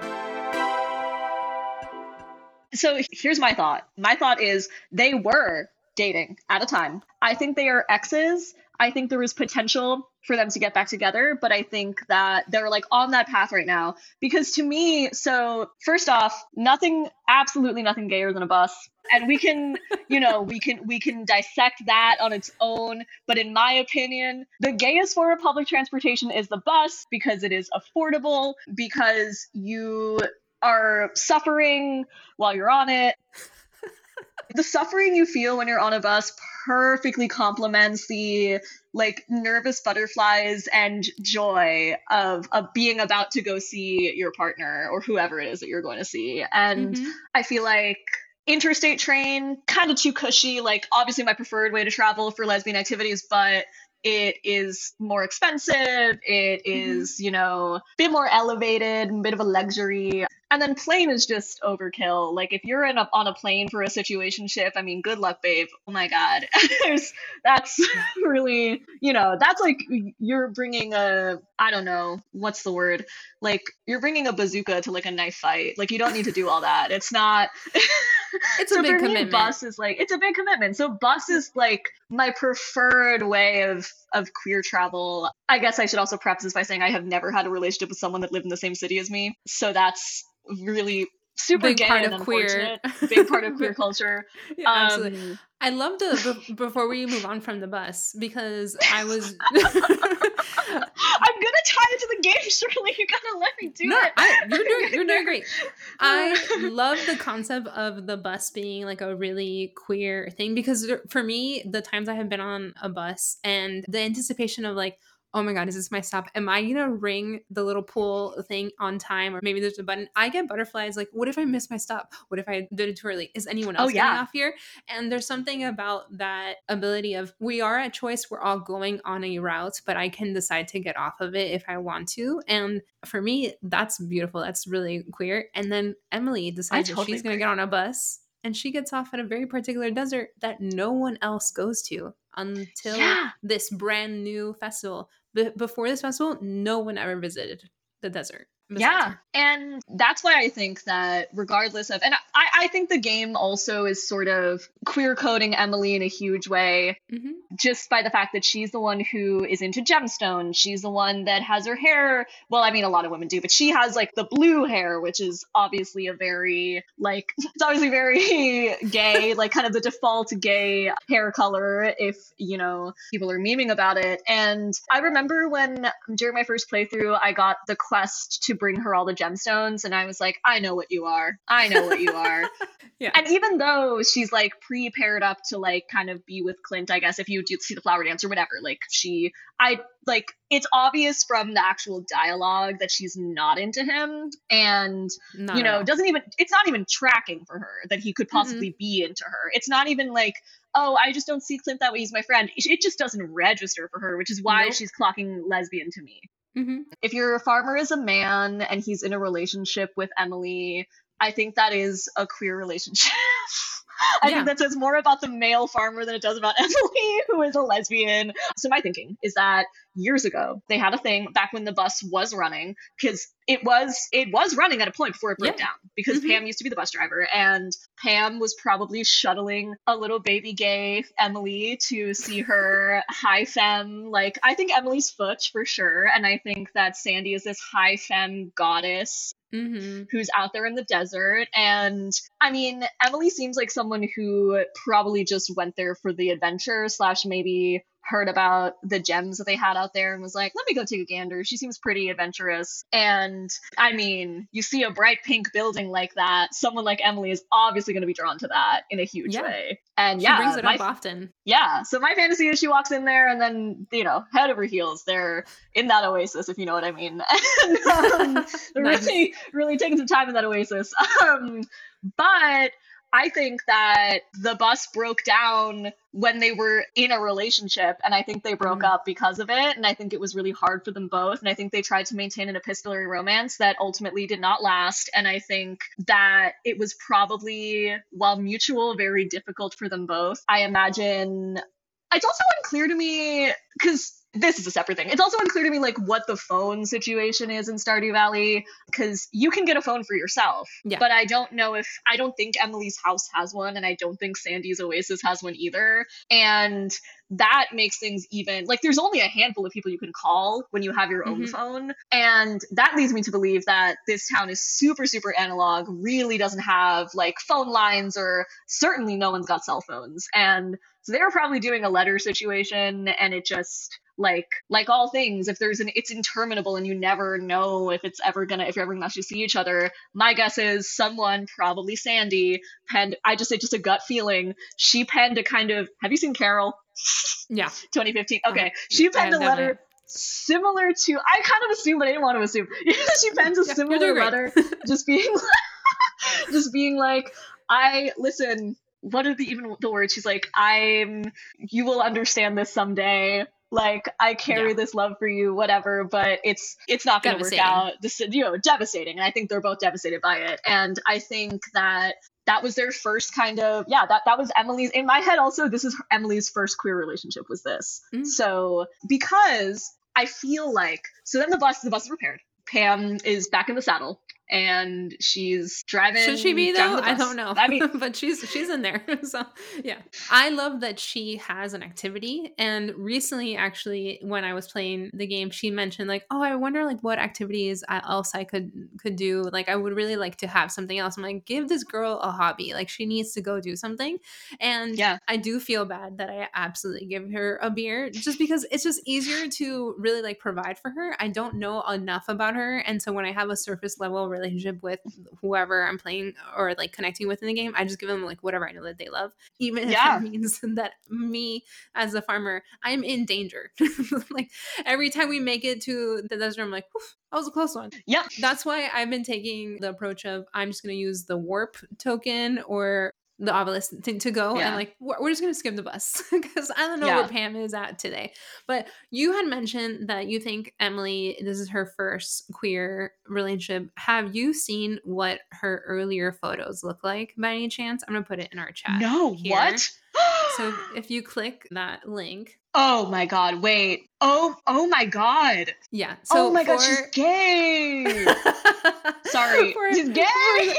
[SPEAKER 2] So here's my thought. My thought is they were dating at a time. I think they are exes. I think there is potential for them to get back together, but I think that they're like on that path right now. Because to me, so first off, nothing, absolutely nothing gayer than a bus. And we can, you know, we can we can dissect that on its own. But in my opinion, the gayest form of public transportation is the bus, because it is affordable, because you are suffering while you're on it. The suffering you feel when you're on a bus perfectly complements the like nervous butterflies and joy of of being about to go see your partner or whoever it is that you're going to see. And
[SPEAKER 1] Mhm.
[SPEAKER 2] I feel like interstate train, kind of too cushy. Like, obviously my preferred way to travel for lesbian activities, but it is more expensive. It is, you know, a bit more elevated, a bit of a luxury. And then plane is just overkill. Like, if you're in a, on a plane for a situationship, I mean, good luck, babe. Oh my God. There's, that's really, you know, that's like you're bringing a, I don't know, what's the word? Like, you're bringing a bazooka to like a knife fight. Like, you don't need to do all that. It's not.
[SPEAKER 1] It's
[SPEAKER 2] So
[SPEAKER 1] a big
[SPEAKER 2] for me,
[SPEAKER 1] commitment.
[SPEAKER 2] bus is like, it's a big commitment. So bus is like my preferred way of of queer travel. I guess I should also preface this by saying I have never had a relationship with someone that lived in the same city as me. So that's really super
[SPEAKER 1] Big
[SPEAKER 2] gay
[SPEAKER 1] part
[SPEAKER 2] and
[SPEAKER 1] of queer.
[SPEAKER 2] unfortunate. Big part of queer culture.
[SPEAKER 1] Yeah, absolutely.
[SPEAKER 2] Um,
[SPEAKER 1] I love the be- before we move on from the bus, because I was
[SPEAKER 2] I'm gonna tie it to the game, Shirley. You gotta let me do
[SPEAKER 1] no,
[SPEAKER 2] it.
[SPEAKER 1] I, you're doing you're doing great. I love the concept of the bus being like a really queer thing, because there- for me, the times I have been on a bus and the anticipation of like, oh my God, is this my stop? Am I gonna ring the little pull thing on time? Or maybe there's a button. I get butterflies. Like, what if I miss my stop? What if I did it too early? Is anyone
[SPEAKER 2] Oh
[SPEAKER 1] else getting
[SPEAKER 2] yeah.
[SPEAKER 1] off here? And there's something about that ability of, we are at choice. We're all going on a route, but I can decide to get off of it if I want to. And for me, that's beautiful. That's really queer. And then Emily
[SPEAKER 2] I
[SPEAKER 1] decides that
[SPEAKER 2] totally
[SPEAKER 1] she's going to
[SPEAKER 2] agree.
[SPEAKER 1] get on a bus, and she gets off at a very particular desert that no one else goes to until
[SPEAKER 2] Yeah.
[SPEAKER 1] this brand new festival. Be- before this festival, no one ever visited the desert besides
[SPEAKER 2] Yeah.
[SPEAKER 1] her.
[SPEAKER 2] And that's why I think that regardless of, and I, I think the game also is sort of queer coding Emily in a huge way,
[SPEAKER 1] Mm-hmm.
[SPEAKER 2] just by the fact that she's the one who is into gemstones. She's the one that has her hair. Well, I mean, a lot of women do, but she has like the blue hair, which is obviously a very, like, it's obviously very gay, like kind of the default gay hair color if, you know, people are memeing about it. And I remember when during my first playthrough, I got the quest to bring her all the gemstones, and I was like, I know what you are. I know what you are.
[SPEAKER 1] Yeah.
[SPEAKER 2] And even though she's like pre-paired up to like kind of be with Clint, I guess, if you do see the flower dance or whatever, like she, I like, it's obvious from the actual dialogue that she's not into him, and
[SPEAKER 1] Not
[SPEAKER 2] you
[SPEAKER 1] at
[SPEAKER 2] know,
[SPEAKER 1] all.
[SPEAKER 2] doesn't even, it's not even tracking for her that he could possibly be into her. It's not even like, oh, I just don't see Clint that way, he's my friend. It just doesn't register for her, which is why
[SPEAKER 1] Nope.
[SPEAKER 2] she's clocking lesbian to me.
[SPEAKER 1] Mm-hmm.
[SPEAKER 2] If your farmer is a man and he's in a relationship with Emily, I think that is a queer relationship. I
[SPEAKER 1] Yeah.
[SPEAKER 2] think that says more about the male farmer than it does about Emily, who is a lesbian. So my thinking is that years ago, they had a thing back when the bus was running, because it was it was running at a point before it broke
[SPEAKER 1] Yeah.
[SPEAKER 2] down, because
[SPEAKER 1] Mhm.
[SPEAKER 2] Pam used to be the bus driver, and Pam was probably shuttling a little baby gay Emily to see her high femme. Like, I think Emily's foot for sure, and I think that Sandy is this high femme goddess
[SPEAKER 1] Mm-hmm.
[SPEAKER 2] who's out there in the desert. And I mean, Emily seems like someone who probably just went there for the adventure, slash maybe heard about the gems that they had out there and was like, let me go take a gander. She seems pretty adventurous. And I mean, you see a bright pink building like that, someone like Emily is obviously going to be drawn to that in a huge
[SPEAKER 1] Yeah.
[SPEAKER 2] way. And
[SPEAKER 1] She
[SPEAKER 2] yeah,
[SPEAKER 1] brings it
[SPEAKER 2] my,
[SPEAKER 1] up often.
[SPEAKER 2] yeah. So my fantasy is she walks in there and then, you know, head over heels. They're in that oasis, if you know what I mean. And, um, they're
[SPEAKER 1] Nice.
[SPEAKER 2] really, really taking some time in that oasis. Um, but I think that the bus broke down when they were in a relationship, and I think they broke
[SPEAKER 1] Mm.
[SPEAKER 2] up because of it, and I think it was really hard for them both, and I think they tried to maintain an epistolary romance that ultimately did not last, and I think that it was probably, while mutual, very difficult for them both. I imagine it's also unclear to me, because this is a separate thing. It's also unclear to me, like, what the phone situation is in Stardew Valley, because you can get a phone for yourself.
[SPEAKER 1] Yeah.
[SPEAKER 2] But I don't know if, I don't think Emily's house has one, and I don't think Sandy's Oasis has one either. And that makes things even, like, there's only a handful of people you can call when you have your own
[SPEAKER 1] Mhm.
[SPEAKER 2] phone. And that leads me to believe that this town is super, super analog, really doesn't have, like, phone lines, or certainly no one's got cell phones. And so they were probably doing a letter situation, and it just, like like all things, if there's an it's interminable and you never know if it's ever gonna if you're ever gonna actually see each other. My guess is someone, probably Sandy, penned, I just say just a gut feeling, she penned a kind of, have you seen Carol?
[SPEAKER 1] Yeah.
[SPEAKER 2] twenty fifteen.
[SPEAKER 1] Uh-huh.
[SPEAKER 2] Okay. She penned
[SPEAKER 1] I
[SPEAKER 2] a
[SPEAKER 1] definitely
[SPEAKER 2] letter similar to, I kind of assumed, but I didn't want to assume. She pens a
[SPEAKER 1] Yeah, you're doing
[SPEAKER 2] similar
[SPEAKER 1] great.
[SPEAKER 2] letter, just being just being like, I listen, what are the even the words? She's like, I'm you will understand this someday. Like, I carry
[SPEAKER 1] Yeah.
[SPEAKER 2] this love for you, whatever, but it's it's not going to work
[SPEAKER 1] Devastating.
[SPEAKER 2] out. This, you know, devastating. And I think they're both devastated by it. And I think that that was their first kind of, yeah, that, that was Emily's, in my head also, this is Emily's first queer relationship, was this.
[SPEAKER 1] Mm.
[SPEAKER 2] So, because I feel like, so then the bus, the bus is repaired. Pam is back in the saddle, and she's driving.
[SPEAKER 1] Should she be
[SPEAKER 2] driving
[SPEAKER 1] though?
[SPEAKER 2] the
[SPEAKER 1] I
[SPEAKER 2] bus.
[SPEAKER 1] don't know.
[SPEAKER 2] I mean,
[SPEAKER 1] but she's she's in there. So yeah. I love that she has an activity. And recently, actually, when I was playing the game, she mentioned like, oh, I wonder like what activities I, else I could could do. Like I would really like to have something else. I'm like, give this girl a hobby. Like she needs to go do something. And
[SPEAKER 2] yeah.
[SPEAKER 1] I do feel bad that I absolutely give her a beer just because it's just easier to really like provide for her. I don't know enough about her. And so when I have a surface level relationship with whoever I'm playing or like connecting with in the game, I just give them like whatever I know that they love, even if
[SPEAKER 2] Yeah.
[SPEAKER 1] that means that me as a farmer, I'm in danger. Like every time we make it to the desert, I'm like, that was a close one.
[SPEAKER 2] Yeah.
[SPEAKER 1] That's why I've been taking the approach of I'm just going to use the warp token or the obelisk to, to go,
[SPEAKER 2] Yeah.
[SPEAKER 1] and like we're, we're just gonna skip the bus because I don't know
[SPEAKER 2] Yeah.
[SPEAKER 1] where Pam is at today. But you had mentioned that you think Emily, this is her first queer relationship. Have you seen what her earlier photos look like by any chance? I'm gonna put it in our chat.
[SPEAKER 2] No,
[SPEAKER 1] here.
[SPEAKER 2] what?
[SPEAKER 1] So if you click that link.
[SPEAKER 2] Oh my god, wait. Oh, oh my god.
[SPEAKER 1] Yeah. So
[SPEAKER 2] oh my
[SPEAKER 1] for...
[SPEAKER 2] god, she's gay. Sorry.
[SPEAKER 1] For-
[SPEAKER 2] she's gay.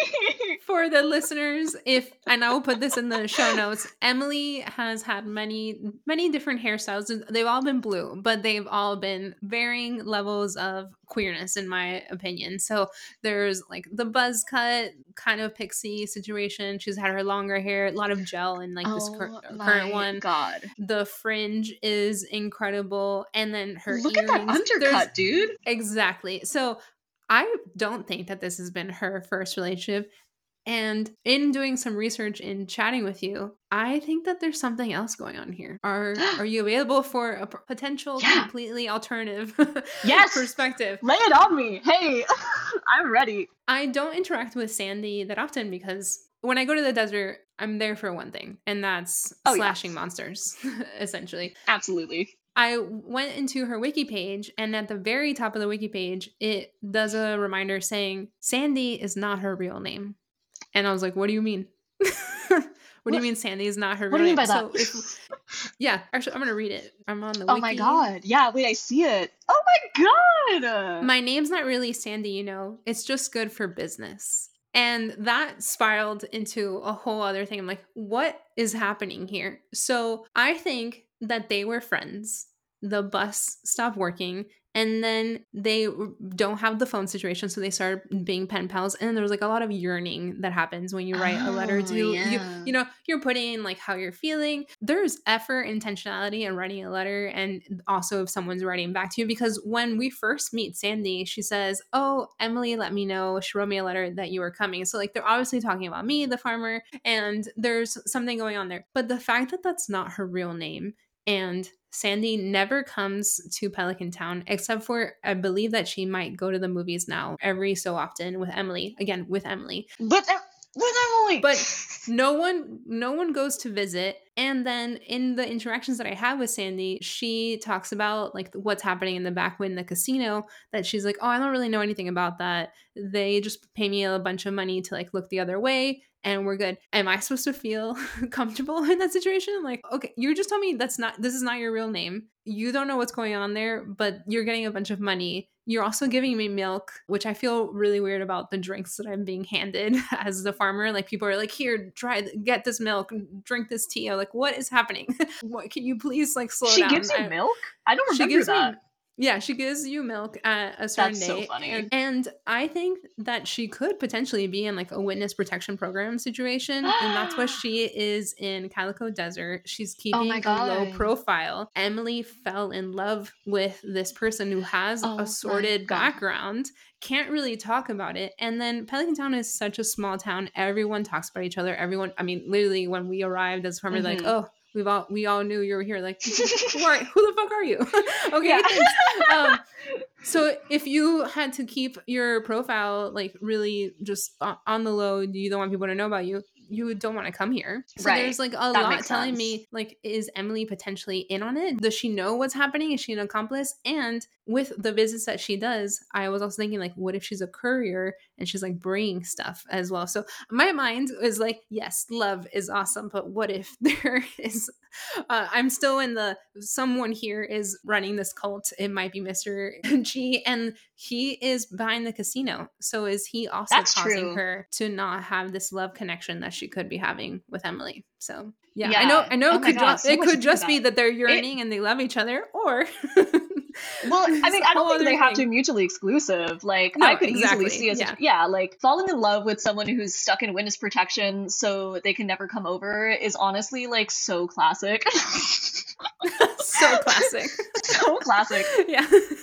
[SPEAKER 1] For the listeners, if and I will put this in the show notes, Emily has had many, many different hairstyles. They've all been blue, but they've all been varying levels of queerness, in my opinion. So there's like the buzz cut kind of pixie situation. She's had her longer hair, a lot of gel, and like
[SPEAKER 2] oh
[SPEAKER 1] this cur-
[SPEAKER 2] my
[SPEAKER 1] current one.
[SPEAKER 2] God.
[SPEAKER 1] The fringe is incredible, and then her
[SPEAKER 2] Look
[SPEAKER 1] earrings.
[SPEAKER 2] at that undercut,
[SPEAKER 1] There's-
[SPEAKER 2] dude.
[SPEAKER 1] Exactly. So I don't think that this has been her first relationship. And in doing some research and chatting with you, I think that there's something else going on here. Are are you available for a p- potential
[SPEAKER 2] Yeah.
[SPEAKER 1] completely alternative
[SPEAKER 2] Yes.
[SPEAKER 1] perspective?
[SPEAKER 2] Lay it on me. Hey, I'm ready.
[SPEAKER 1] I don't interact with Sandy that often because when I go to the desert, I'm there for one thing, and that's
[SPEAKER 2] Oh, yeah.
[SPEAKER 1] slashing monsters, essentially.
[SPEAKER 2] Absolutely.
[SPEAKER 1] I went into her wiki page, and at the very top of the wiki page, it does a reminder saying Sandy is not her real name. And I was like, what do you mean? What, what do you mean Sandy is not her
[SPEAKER 2] What
[SPEAKER 1] real
[SPEAKER 2] do you mean
[SPEAKER 1] name?
[SPEAKER 2] by
[SPEAKER 1] So
[SPEAKER 2] that?
[SPEAKER 1] if, yeah, actually, I'm going to read it. I'm on the
[SPEAKER 2] Oh
[SPEAKER 1] wiki.
[SPEAKER 2] my god. Yeah, wait, I see it. Oh my god.
[SPEAKER 1] My name's not really Sandy, you know. It's just good for business. And that spiraled into a whole other thing. I'm like, what is happening here? So I think that they were friends. The bus stopped working. And then they don't have the phone situation, so they start being pen pals. And then there's like a lot of yearning that happens when you write a letter
[SPEAKER 2] Oh,
[SPEAKER 1] to you.
[SPEAKER 2] yeah.
[SPEAKER 1] You know, you're putting in like how you're feeling. There's effort, intentionality in writing a letter, and also if someone's writing back to you. Because when we first meet Sandy, she says, "Oh, Emily let me know. She wrote me a letter that you were coming." So like they're obviously talking about me, the farmer, and there's something going on there. But the fact that that's not her real name, and Sandy never comes to Pelican Town except for, I believe that she might go to the movies now every so often with Emily. Again, with Emily.
[SPEAKER 2] But with Emily.
[SPEAKER 1] But no one no one goes to visit. And then in the interactions that I have with Sandy, she talks about like what's happening in the back in the casino, that she's like, "Oh, I don't really know anything about that. They just pay me a bunch of money to like look the other way and we're good." Am I supposed to feel comfortable in that situation? Like, okay, you just told me that's not this is not your real name. You don't know what's going on there, but you're getting a bunch of money. You're also giving me milk, which I feel really weird about the drinks that I'm being handed as the farmer. Like people are like, "Here, try, get this milk, drink this tea." I'm like, what is happening? What, can you please like slow
[SPEAKER 2] she
[SPEAKER 1] down?
[SPEAKER 2] gives you
[SPEAKER 1] I,
[SPEAKER 2] milk? I don't
[SPEAKER 1] she
[SPEAKER 2] remember
[SPEAKER 1] gives
[SPEAKER 2] that.
[SPEAKER 1] Me, yeah, she gives you milk at a certain
[SPEAKER 2] That's
[SPEAKER 1] day.
[SPEAKER 2] so funny.
[SPEAKER 1] And, and I think that she could potentially be in like a witness protection program situation. And that's what she is in Calico Desert. She's
[SPEAKER 2] Oh
[SPEAKER 1] keeping
[SPEAKER 2] my
[SPEAKER 1] a
[SPEAKER 2] God.
[SPEAKER 1] low profile. Emily fell in love with this person who has
[SPEAKER 2] Oh
[SPEAKER 1] a sordid
[SPEAKER 2] my God.
[SPEAKER 1] background, can't really talk about it. And then Pelican Town is such a small town. Everyone talks about each other. Everyone, I mean, literally when we arrived as farmers,
[SPEAKER 2] Mhm.
[SPEAKER 1] like, "Oh, we've all we all knew you were here." Like, who, are, who the fuck are you? Okay,
[SPEAKER 2] Yeah.
[SPEAKER 1] thanks. Um, so if you had to keep your profile like really just on on the low, you don't want people to know about you, you don't want to come here. So
[SPEAKER 2] Right.
[SPEAKER 1] there's like a
[SPEAKER 2] That
[SPEAKER 1] lot
[SPEAKER 2] makes
[SPEAKER 1] telling
[SPEAKER 2] sense.
[SPEAKER 1] me, like, is Emily potentially in on it? Does she know what's happening? Is she an accomplice? And with the visits that she does, I was also thinking, like, what if she's a courier and she's like bringing stuff as well? So my mind is like, yes, love is awesome, but what if there is uh, I'm still in the someone here is running this cult. It might be Mister G, and he is behind the casino. So is he also
[SPEAKER 2] That's
[SPEAKER 1] causing
[SPEAKER 2] true.
[SPEAKER 1] her to not have this love connection that she could be having with Emily? So yeah,
[SPEAKER 2] Yeah.
[SPEAKER 1] I know. I know
[SPEAKER 2] Oh
[SPEAKER 1] it
[SPEAKER 2] my
[SPEAKER 1] could
[SPEAKER 2] God,
[SPEAKER 1] just
[SPEAKER 2] so
[SPEAKER 1] it
[SPEAKER 2] much to
[SPEAKER 1] could
[SPEAKER 2] think
[SPEAKER 1] just be
[SPEAKER 2] about.
[SPEAKER 1] that they're
[SPEAKER 2] It
[SPEAKER 1] yearning and they love each other, or
[SPEAKER 2] Well, I
[SPEAKER 1] it's
[SPEAKER 2] mean,
[SPEAKER 1] a
[SPEAKER 2] I don't
[SPEAKER 1] whole
[SPEAKER 2] think they
[SPEAKER 1] other
[SPEAKER 2] have to be
[SPEAKER 1] thing.
[SPEAKER 2] mutually exclusive. Like,
[SPEAKER 1] No,
[SPEAKER 2] I could easily
[SPEAKER 1] exactly.
[SPEAKER 2] see a
[SPEAKER 1] Yeah.
[SPEAKER 2] situ- yeah, like falling in love with someone who's stuck in witness protection so they can never come over is honestly like so classic.
[SPEAKER 1] So classic.
[SPEAKER 2] So classic.
[SPEAKER 1] Yeah.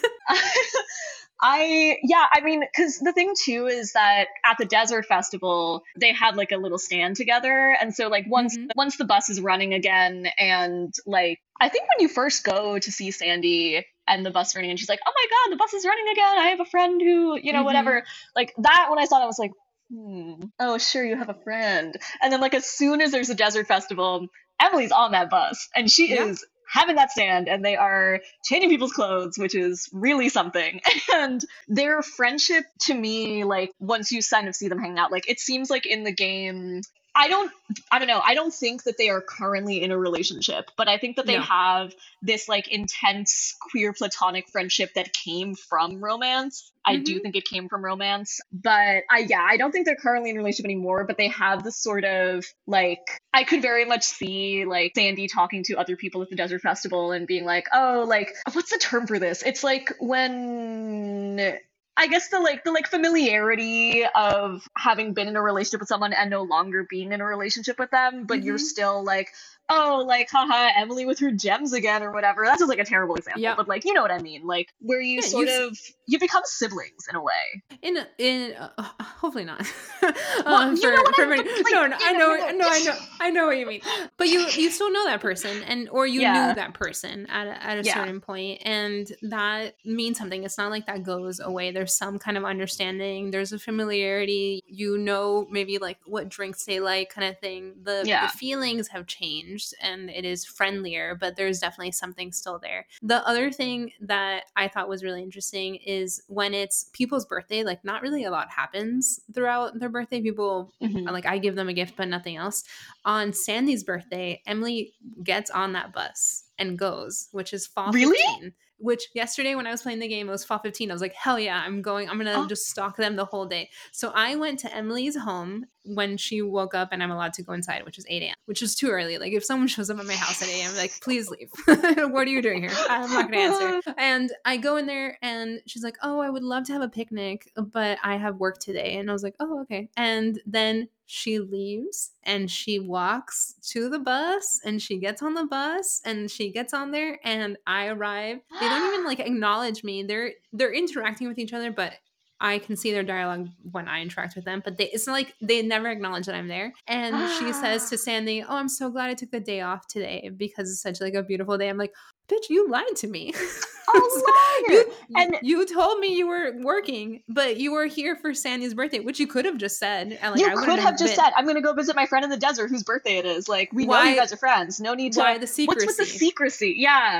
[SPEAKER 2] I yeah, I mean, because the thing too is that at the desert festival they had like a little stand together, and so like once
[SPEAKER 1] Mhm.
[SPEAKER 2] once the bus is running again, and like I think when you first go to see Sandy and the bus running, and she's like, "Oh my God, the bus is running again! I have a friend who you know
[SPEAKER 1] Mhm.
[SPEAKER 2] whatever." Like that, when I saw that, I was like, "Hmm, oh sure, you have a friend." And then like as soon as there's a desert festival, Emily's on that bus, and she
[SPEAKER 1] Yeah.
[SPEAKER 2] is having that stand, and they are changing people's clothes, which is really something. And their friendship to me, like once you kind of see them hanging out, like it seems like in the game, I don't I don't know, I don't think that they are currently in a relationship, but I think that they
[SPEAKER 1] No.
[SPEAKER 2] have this like intense queer platonic friendship that came from romance. I do
[SPEAKER 1] Mhm.
[SPEAKER 2] think it came from romance, but I yeah, I don't think they're currently in a relationship anymore, but they have this sort of like I could very much see like Sandy talking to other people at the desert festival and being like, "Oh, like what's the term for this?" It's like when I guess the like the like familiarity of having been in a relationship with someone and no longer being in a relationship with them, but you're
[SPEAKER 1] Mhm.
[SPEAKER 2] still like, "Oh, like haha, Emily with her gems again," or whatever. That's just like a terrible example,
[SPEAKER 1] Yep.
[SPEAKER 2] but like you know what I mean, like where you
[SPEAKER 1] Yeah,
[SPEAKER 2] sort
[SPEAKER 1] you've
[SPEAKER 2] of you become siblings in a way.
[SPEAKER 1] in a- in uh, uh, hopefully not.
[SPEAKER 2] Well,
[SPEAKER 1] uh,
[SPEAKER 2] you know
[SPEAKER 1] for
[SPEAKER 2] what
[SPEAKER 1] for
[SPEAKER 2] I
[SPEAKER 1] many,
[SPEAKER 2] but like
[SPEAKER 1] no, no,
[SPEAKER 2] you
[SPEAKER 1] I
[SPEAKER 2] know
[SPEAKER 1] know,
[SPEAKER 2] you know.
[SPEAKER 1] no, I know, I know what you mean. But you you still know that person, and or you knew
[SPEAKER 2] Yeah.
[SPEAKER 1] that person at a, at a
[SPEAKER 2] Yeah.
[SPEAKER 1] certain point, and that means something. It's not like that goes away. There's some kind of understanding. There's a familiarity. You know, maybe like what drinks they like, kind of thing. The
[SPEAKER 2] Yeah.
[SPEAKER 1] the feelings have changed, and it is friendlier, but there's definitely something still there. The other thing that I thought was really interesting is when it's people's birthday, like not really a lot happens throughout their birthday. People
[SPEAKER 2] Mhm.
[SPEAKER 1] like I give them a gift, but nothing else. On Sandy's birthday, Emily gets on that bus and goes, which is fall
[SPEAKER 2] Really?
[SPEAKER 1] fifteen. Which yesterday when I was playing the game, it was fall fifteen. I was like, hell yeah, I'm going. I'm going to
[SPEAKER 2] Oh.
[SPEAKER 1] just stalk them the whole day. So I went to Emily's home when she woke up and I'm allowed to go inside, which is eight a.m., which is too early. Like if someone shows up at my house at eight a.m., like, please leave. What are you doing here? I'm not going to answer. And I go in there and she's like, oh, I would love to have a picnic, but I have work today. And I was like, oh, okay. And then she leaves and she walks to the bus and she gets on the bus and she gets on there and I arrive. They don't even like acknowledge me. They're they're interacting with each other, but I can see their dialogue when I interact with them, but they, it's like they never acknowledge that I'm there. And she says to Sandy, oh, I'm so glad I took the day off today because it's such like a beautiful day. I'm like, bitch, you lied to me.
[SPEAKER 2] Oh, liar.
[SPEAKER 1] you,
[SPEAKER 2] And
[SPEAKER 1] you told me you were working, but you were here for Sandy's birthday, which you could have just said. And, like,
[SPEAKER 2] you
[SPEAKER 1] I
[SPEAKER 2] could
[SPEAKER 1] wouldn't
[SPEAKER 2] have just
[SPEAKER 1] been.
[SPEAKER 2] said, I'm going to go visit my friend in the desert whose birthday it is. Like, we know
[SPEAKER 1] Why-
[SPEAKER 2] you guys are friends. No need to.
[SPEAKER 1] Why the secrecy?
[SPEAKER 2] What's with the secrecy? Yeah.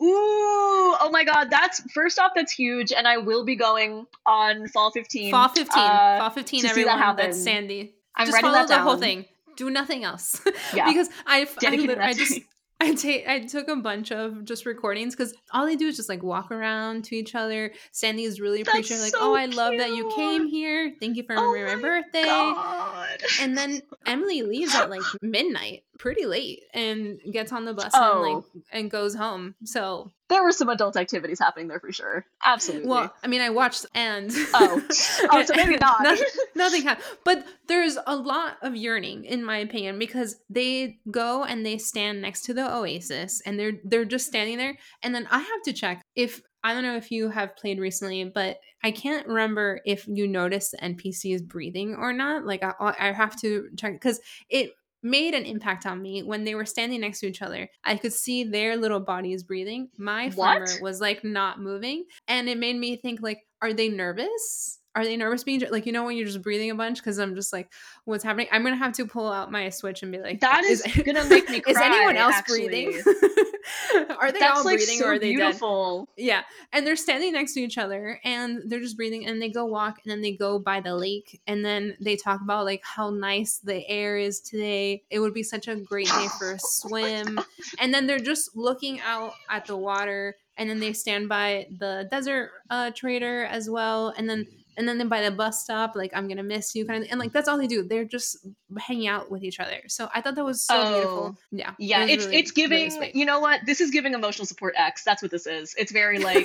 [SPEAKER 2] Ooh, oh my god, that's, first off, that's huge, and I will be going on fall fifteen.
[SPEAKER 1] Fall fifteen.
[SPEAKER 2] uh,
[SPEAKER 1] Fall fifteen,
[SPEAKER 2] to see that
[SPEAKER 1] everyone.
[SPEAKER 2] happen.
[SPEAKER 1] That's Sandy.
[SPEAKER 2] I'm
[SPEAKER 1] just
[SPEAKER 2] writing
[SPEAKER 1] follow
[SPEAKER 2] that
[SPEAKER 1] the whole
[SPEAKER 2] down.
[SPEAKER 1] thing. Do nothing else.
[SPEAKER 2] Yeah.
[SPEAKER 1] Because I, I,
[SPEAKER 2] Dedicating
[SPEAKER 1] lit-
[SPEAKER 2] that
[SPEAKER 1] I
[SPEAKER 2] to
[SPEAKER 1] just...
[SPEAKER 2] me.
[SPEAKER 1] I take I took a bunch of just recordings because all they do is just like walk around to each other. Sandy is really
[SPEAKER 2] That's
[SPEAKER 1] appreciative, like,
[SPEAKER 2] so
[SPEAKER 1] oh, I love that you
[SPEAKER 2] cute.
[SPEAKER 1] came here. Thank you for
[SPEAKER 2] Oh
[SPEAKER 1] remembering my
[SPEAKER 2] my
[SPEAKER 1] birthday.
[SPEAKER 2] God.
[SPEAKER 1] And then Emily leaves at like midnight, pretty late, and gets on the bus
[SPEAKER 2] Oh.
[SPEAKER 1] and like and goes home. So
[SPEAKER 2] There were some adult activities happening there for sure. Absolutely.
[SPEAKER 1] well, I mean, I watched and
[SPEAKER 2] Oh. Oh, so maybe not.
[SPEAKER 1] nothing, nothing happened. But there's a lot of yearning, in my opinion, because they go and they stand next to the oasis, and they're they're just standing there. And then I have to check if I don't know if you have played recently, but I can't remember if you notice the N P C is breathing or not. Like I, I have to check because it made an impact on me when they were standing next to each other. I could see their little bodies breathing. My farmer
[SPEAKER 2] What?
[SPEAKER 1] was like not moving, and it made me think like, are they nervous? Are they nervous being like, you know, when you're just breathing a bunch? Because I'm just like, what's happening? I'm gonna have to pull out my Switch and be like,
[SPEAKER 2] That is gonna make me
[SPEAKER 1] Is
[SPEAKER 2] cry,
[SPEAKER 1] anyone else
[SPEAKER 2] actually.
[SPEAKER 1] breathing? Are they
[SPEAKER 2] That's
[SPEAKER 1] all
[SPEAKER 2] like
[SPEAKER 1] breathing
[SPEAKER 2] so
[SPEAKER 1] or are they dead?
[SPEAKER 2] beautiful.
[SPEAKER 1] Yeah. And they're standing next to each other and they're just breathing, and they go walk and then they go by the lake, and then they talk about like how nice the air is today. It would be such a great day for a swim. And then they're just looking out at the water, and then they stand by the desert uh, trader as well. And then and then by the bus stop, like, I'm gonna miss you kind of, and like that's all they do. They're just hanging out with each other. So I thought that was so
[SPEAKER 2] Oh.
[SPEAKER 1] beautiful. Yeah.
[SPEAKER 2] Yeah,
[SPEAKER 1] it was
[SPEAKER 2] it's
[SPEAKER 1] really,
[SPEAKER 2] it's giving,
[SPEAKER 1] really sweet.
[SPEAKER 2] you know what? This is giving emotional support X. That's what this is. It's very like,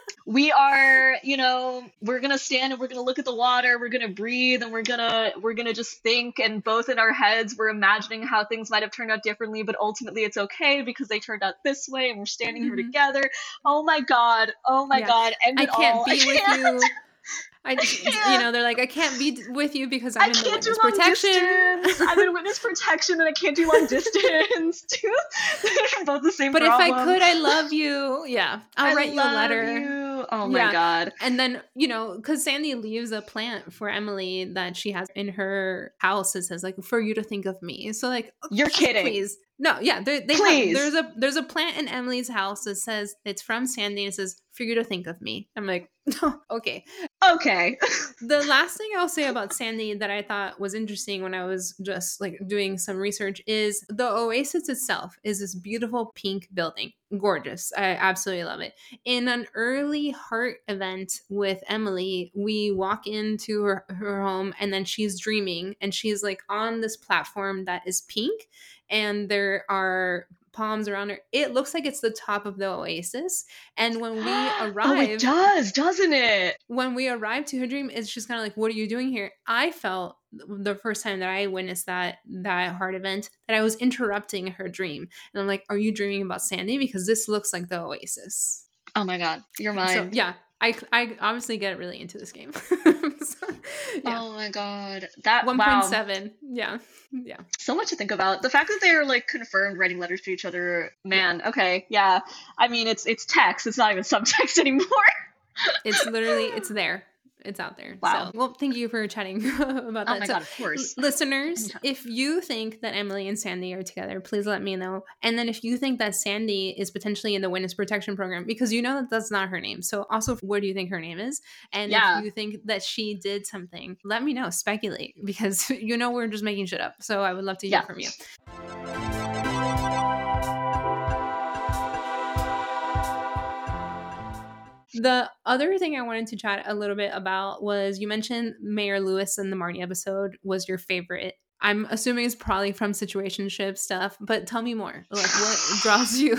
[SPEAKER 2] we are, you know, we're going to stand and we're going to look at the water, we're going to breathe, and we're going to we're going to just think, and both in our heads we're imagining how things might have turned out differently, but ultimately it's okay because they turned out this way and we're standing here
[SPEAKER 1] Mhm.
[SPEAKER 2] together. Oh my god. Oh my
[SPEAKER 1] Yeah.
[SPEAKER 2] god. End
[SPEAKER 1] I
[SPEAKER 2] it
[SPEAKER 1] can't
[SPEAKER 2] all.
[SPEAKER 1] be
[SPEAKER 2] I
[SPEAKER 1] with
[SPEAKER 2] can't.
[SPEAKER 1] you. I, just- you know, they're like, I can't be d- with you because I'm
[SPEAKER 2] I
[SPEAKER 1] in the
[SPEAKER 2] can't do
[SPEAKER 1] witness
[SPEAKER 2] long
[SPEAKER 1] protection.
[SPEAKER 2] distance. I'm in witness protection and I can't do long distance. They're both the same
[SPEAKER 1] But
[SPEAKER 2] problem.
[SPEAKER 1] if I could, I love you. Yeah, I'll
[SPEAKER 2] I
[SPEAKER 1] write you a
[SPEAKER 2] love
[SPEAKER 1] letter.
[SPEAKER 2] you. Oh my
[SPEAKER 1] Yeah.
[SPEAKER 2] god.
[SPEAKER 1] And then, you know, because Sandy leaves a plant for Emily that she has in her house. It says like, for you to think of me. So like,
[SPEAKER 2] You're kidding.
[SPEAKER 1] please. No, yeah, they, they
[SPEAKER 2] Please.
[SPEAKER 1] have, there's a there's a plant in Emily's house that says it's from Sandy, and it says for you to think of me. I'm like, okay.
[SPEAKER 2] Okay.
[SPEAKER 1] The last thing I'll say about Sandy that I thought was interesting when I was just like doing some research is the oasis itself is this beautiful pink building. Gorgeous. I absolutely love it. In an early heart event with Emily, we walk into her, her home, and then she's dreaming, and she's like on this platform that is pink, and there are palms around her. It looks like it's the top of the oasis. And when we
[SPEAKER 2] Oh,
[SPEAKER 1] arrive,
[SPEAKER 2] it does, doesn't it?
[SPEAKER 1] when we arrive to her dream, it's just kind of like, what are you doing here? I felt the first time that I witnessed that that heart event that I was interrupting her dream. And I'm like, are you dreaming about Sandy? Because this looks like the oasis.
[SPEAKER 2] Oh my god, you're mine.
[SPEAKER 1] So yeah, I, I obviously get really into this game. So, yeah.
[SPEAKER 2] Oh my god. That
[SPEAKER 1] one
[SPEAKER 2] wow.
[SPEAKER 1] point seven. Yeah. Yeah.
[SPEAKER 2] So much to think about. The fact that they're like confirmed writing letters to each other, man, okay, yeah. I mean, it's it's text, it's not even subtext anymore.
[SPEAKER 1] It's literally, it's there. It's out there.
[SPEAKER 2] Wow.
[SPEAKER 1] So, well, thank you for chatting about that.
[SPEAKER 2] Oh my
[SPEAKER 1] So,
[SPEAKER 2] god, of course.
[SPEAKER 1] l- listeners,
[SPEAKER 2] Anytime.
[SPEAKER 1] if you think that Emily and Sandy are together, please let me know. And then if you think that Sandy is potentially in the witness protection program, because you know that that's not her name. So also, what do you think her name is? And
[SPEAKER 2] Yeah.
[SPEAKER 1] if you think that she did something, let me know. Speculate, because you know we're just making shit up. So I would love to hear
[SPEAKER 2] Yeah.
[SPEAKER 1] from you. The other thing I wanted to chat a little bit about was you mentioned Mayor Lewis in the Marnie episode was your favorite. I'm assuming it's probably from situationship stuff, but tell me more. Like, what draws you?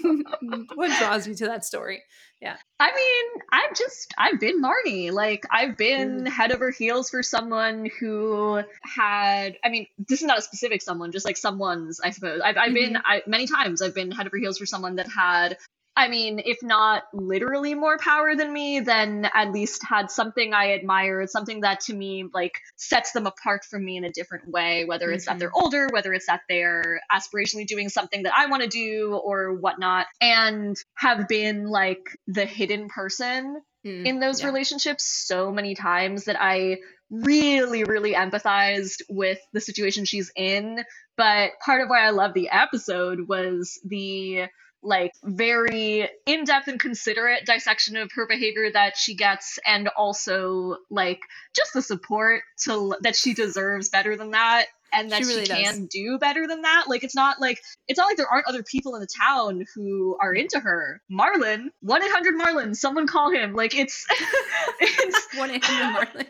[SPEAKER 1] What draws you to that story? Yeah.
[SPEAKER 2] I mean, I've just, I've been Marnie. Like, I've been
[SPEAKER 1] Mm.
[SPEAKER 2] head over heels for someone who had, I mean, this is not a specific someone, just like someone's, I suppose. I've, I've been,
[SPEAKER 1] Mhm.
[SPEAKER 2] I, many times, I've been head over heels for someone that had, I mean, if not literally more power than me, then at least had something I admired, something that to me, like, sets them apart from me in a different way, whether it's that
[SPEAKER 1] Mhm.
[SPEAKER 2] they're older, whether it's that they're aspirationally doing something that I want to do or whatnot, and have been, like, the hidden person
[SPEAKER 1] Mm.
[SPEAKER 2] in those
[SPEAKER 1] Yeah.
[SPEAKER 2] relationships so many times that I really, really empathized with the situation she's in. But part of why I love the episode was the like very in-depth and considerate dissection of her behavior that she gets, and also like just the support to that she deserves better than that, and that
[SPEAKER 1] She
[SPEAKER 2] she,
[SPEAKER 1] really does.
[SPEAKER 2] can do better than that. Like it's not like it's not like there aren't other people in the town who are
[SPEAKER 1] No.
[SPEAKER 2] into her. Marlon, one eight hundred Marlon, someone call him. Like it's it's
[SPEAKER 1] one eight hundred Marlon.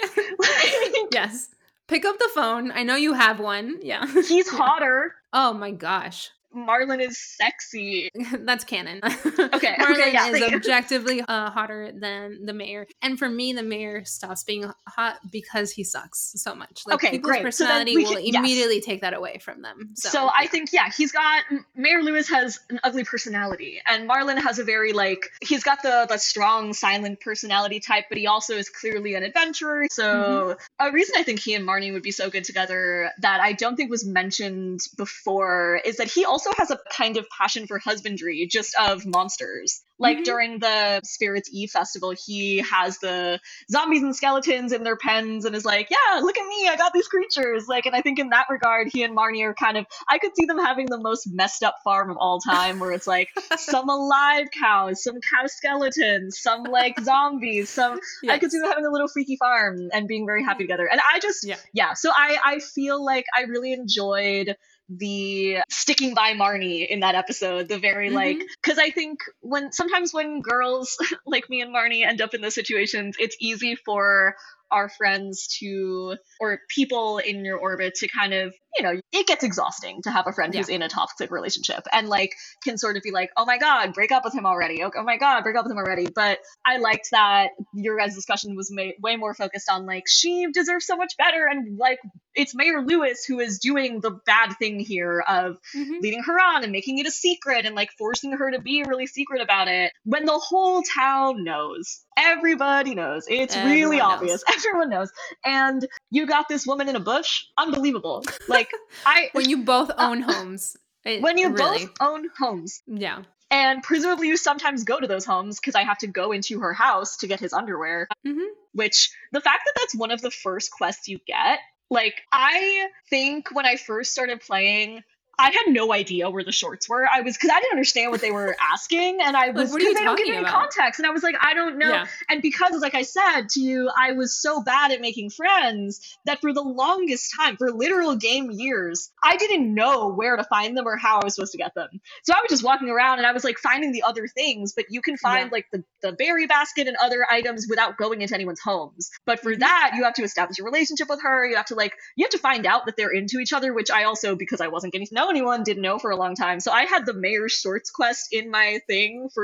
[SPEAKER 2] like,
[SPEAKER 1] Yes. Pick up the phone. I know you have one. Yeah.
[SPEAKER 2] he's hotter.
[SPEAKER 1] Oh my gosh.
[SPEAKER 2] Marlon is sexy.
[SPEAKER 1] That's canon.
[SPEAKER 2] Okay,
[SPEAKER 1] Marlon
[SPEAKER 2] okay, yeah,
[SPEAKER 1] is
[SPEAKER 2] like-
[SPEAKER 1] objectively uh, hotter than the mayor. And for me, the mayor stops being hot because he sucks so much. Like
[SPEAKER 2] Okay,
[SPEAKER 1] people's
[SPEAKER 2] great. So then
[SPEAKER 1] personality
[SPEAKER 2] we
[SPEAKER 1] will
[SPEAKER 2] can- yes.
[SPEAKER 1] immediately take that away from them. So,
[SPEAKER 2] So, I
[SPEAKER 1] yeah.
[SPEAKER 2] think, yeah, he's got, Mayor Lewis has an ugly personality, and Marlon has a very, like, he's got the, the strong, silent personality type, but he also is clearly an adventurer. So, a reason I think he and Marnie would be so good together that I don't think was mentioned before is that he also has a kind of passion for husbandry, just of monsters. Like,
[SPEAKER 1] Mhm.
[SPEAKER 2] during the Spirits Eve festival, he has the zombies and skeletons in their pens and is like, yeah, look at me, I got these creatures. Like, and I think in that regard, he and Marnie are kind of, I could see them having the most messed up farm of all time, where it's like some alive cows, some cow skeletons, some like zombies, some, I could see
[SPEAKER 1] Yes.
[SPEAKER 2] them having a little freaky farm and being very happy together. And I just,
[SPEAKER 1] Yeah.
[SPEAKER 2] yeah, so I, I feel like I really enjoyed the sticking by Marnie in that episode, the very like,
[SPEAKER 1] Mhm.
[SPEAKER 2] because I think when sometimes when girls like me and Marnie end up in those situations, it's easy for our friends to, or people in your orbit to kind of, you know, it gets exhausting to have a friend who's
[SPEAKER 1] Yeah.
[SPEAKER 2] in a toxic relationship and like can sort of be like, oh my God, break up with him already. Oh, oh my God, break up with him already. But I liked that your guys' discussion was ma- way more focused on like, she deserves so much better. And like, it's Mayor Lewis who is doing the bad thing here of
[SPEAKER 1] Mhm.
[SPEAKER 2] leading her on and making it a secret and like forcing her to be really secret about it when the whole town knows. Everybody knows. It's really
[SPEAKER 1] Everyone
[SPEAKER 2] obvious. Everyone knows. And you got this woman in a bush. Unbelievable. Like I
[SPEAKER 1] When you both own homes. It-
[SPEAKER 2] when you
[SPEAKER 1] really.
[SPEAKER 2] both own homes.
[SPEAKER 1] Yeah.
[SPEAKER 2] And presumably you sometimes go to those homes because I have to go into her house to get his underwear.
[SPEAKER 1] Mhm.
[SPEAKER 2] Which the fact that that's one of the first quests you get, like I think when I first started playing, I had no idea where the shorts were. I was, because I didn't understand what they were asking, and I was,
[SPEAKER 1] what are you
[SPEAKER 2] because they don't give
[SPEAKER 1] talking
[SPEAKER 2] any
[SPEAKER 1] about?
[SPEAKER 2] context, and I was like, I don't know.
[SPEAKER 1] Yeah.
[SPEAKER 2] And because, like I said to you, I was so bad at making friends that for the longest time, for literal game years, I didn't know where to find them or how I was supposed to get them. So I was just walking around and I was like finding the other things, but you can find
[SPEAKER 1] Yeah.
[SPEAKER 2] like the, the berry basket and other items without going into anyone's homes. But for
[SPEAKER 1] Mhm.
[SPEAKER 2] that, you have to establish a relationship with her. You have to like, you have to find out that they're into each other, which I also, because I wasn't getting to know anyone, didn't know for a long time. So I had the Mayor's Shorts quest in my thing for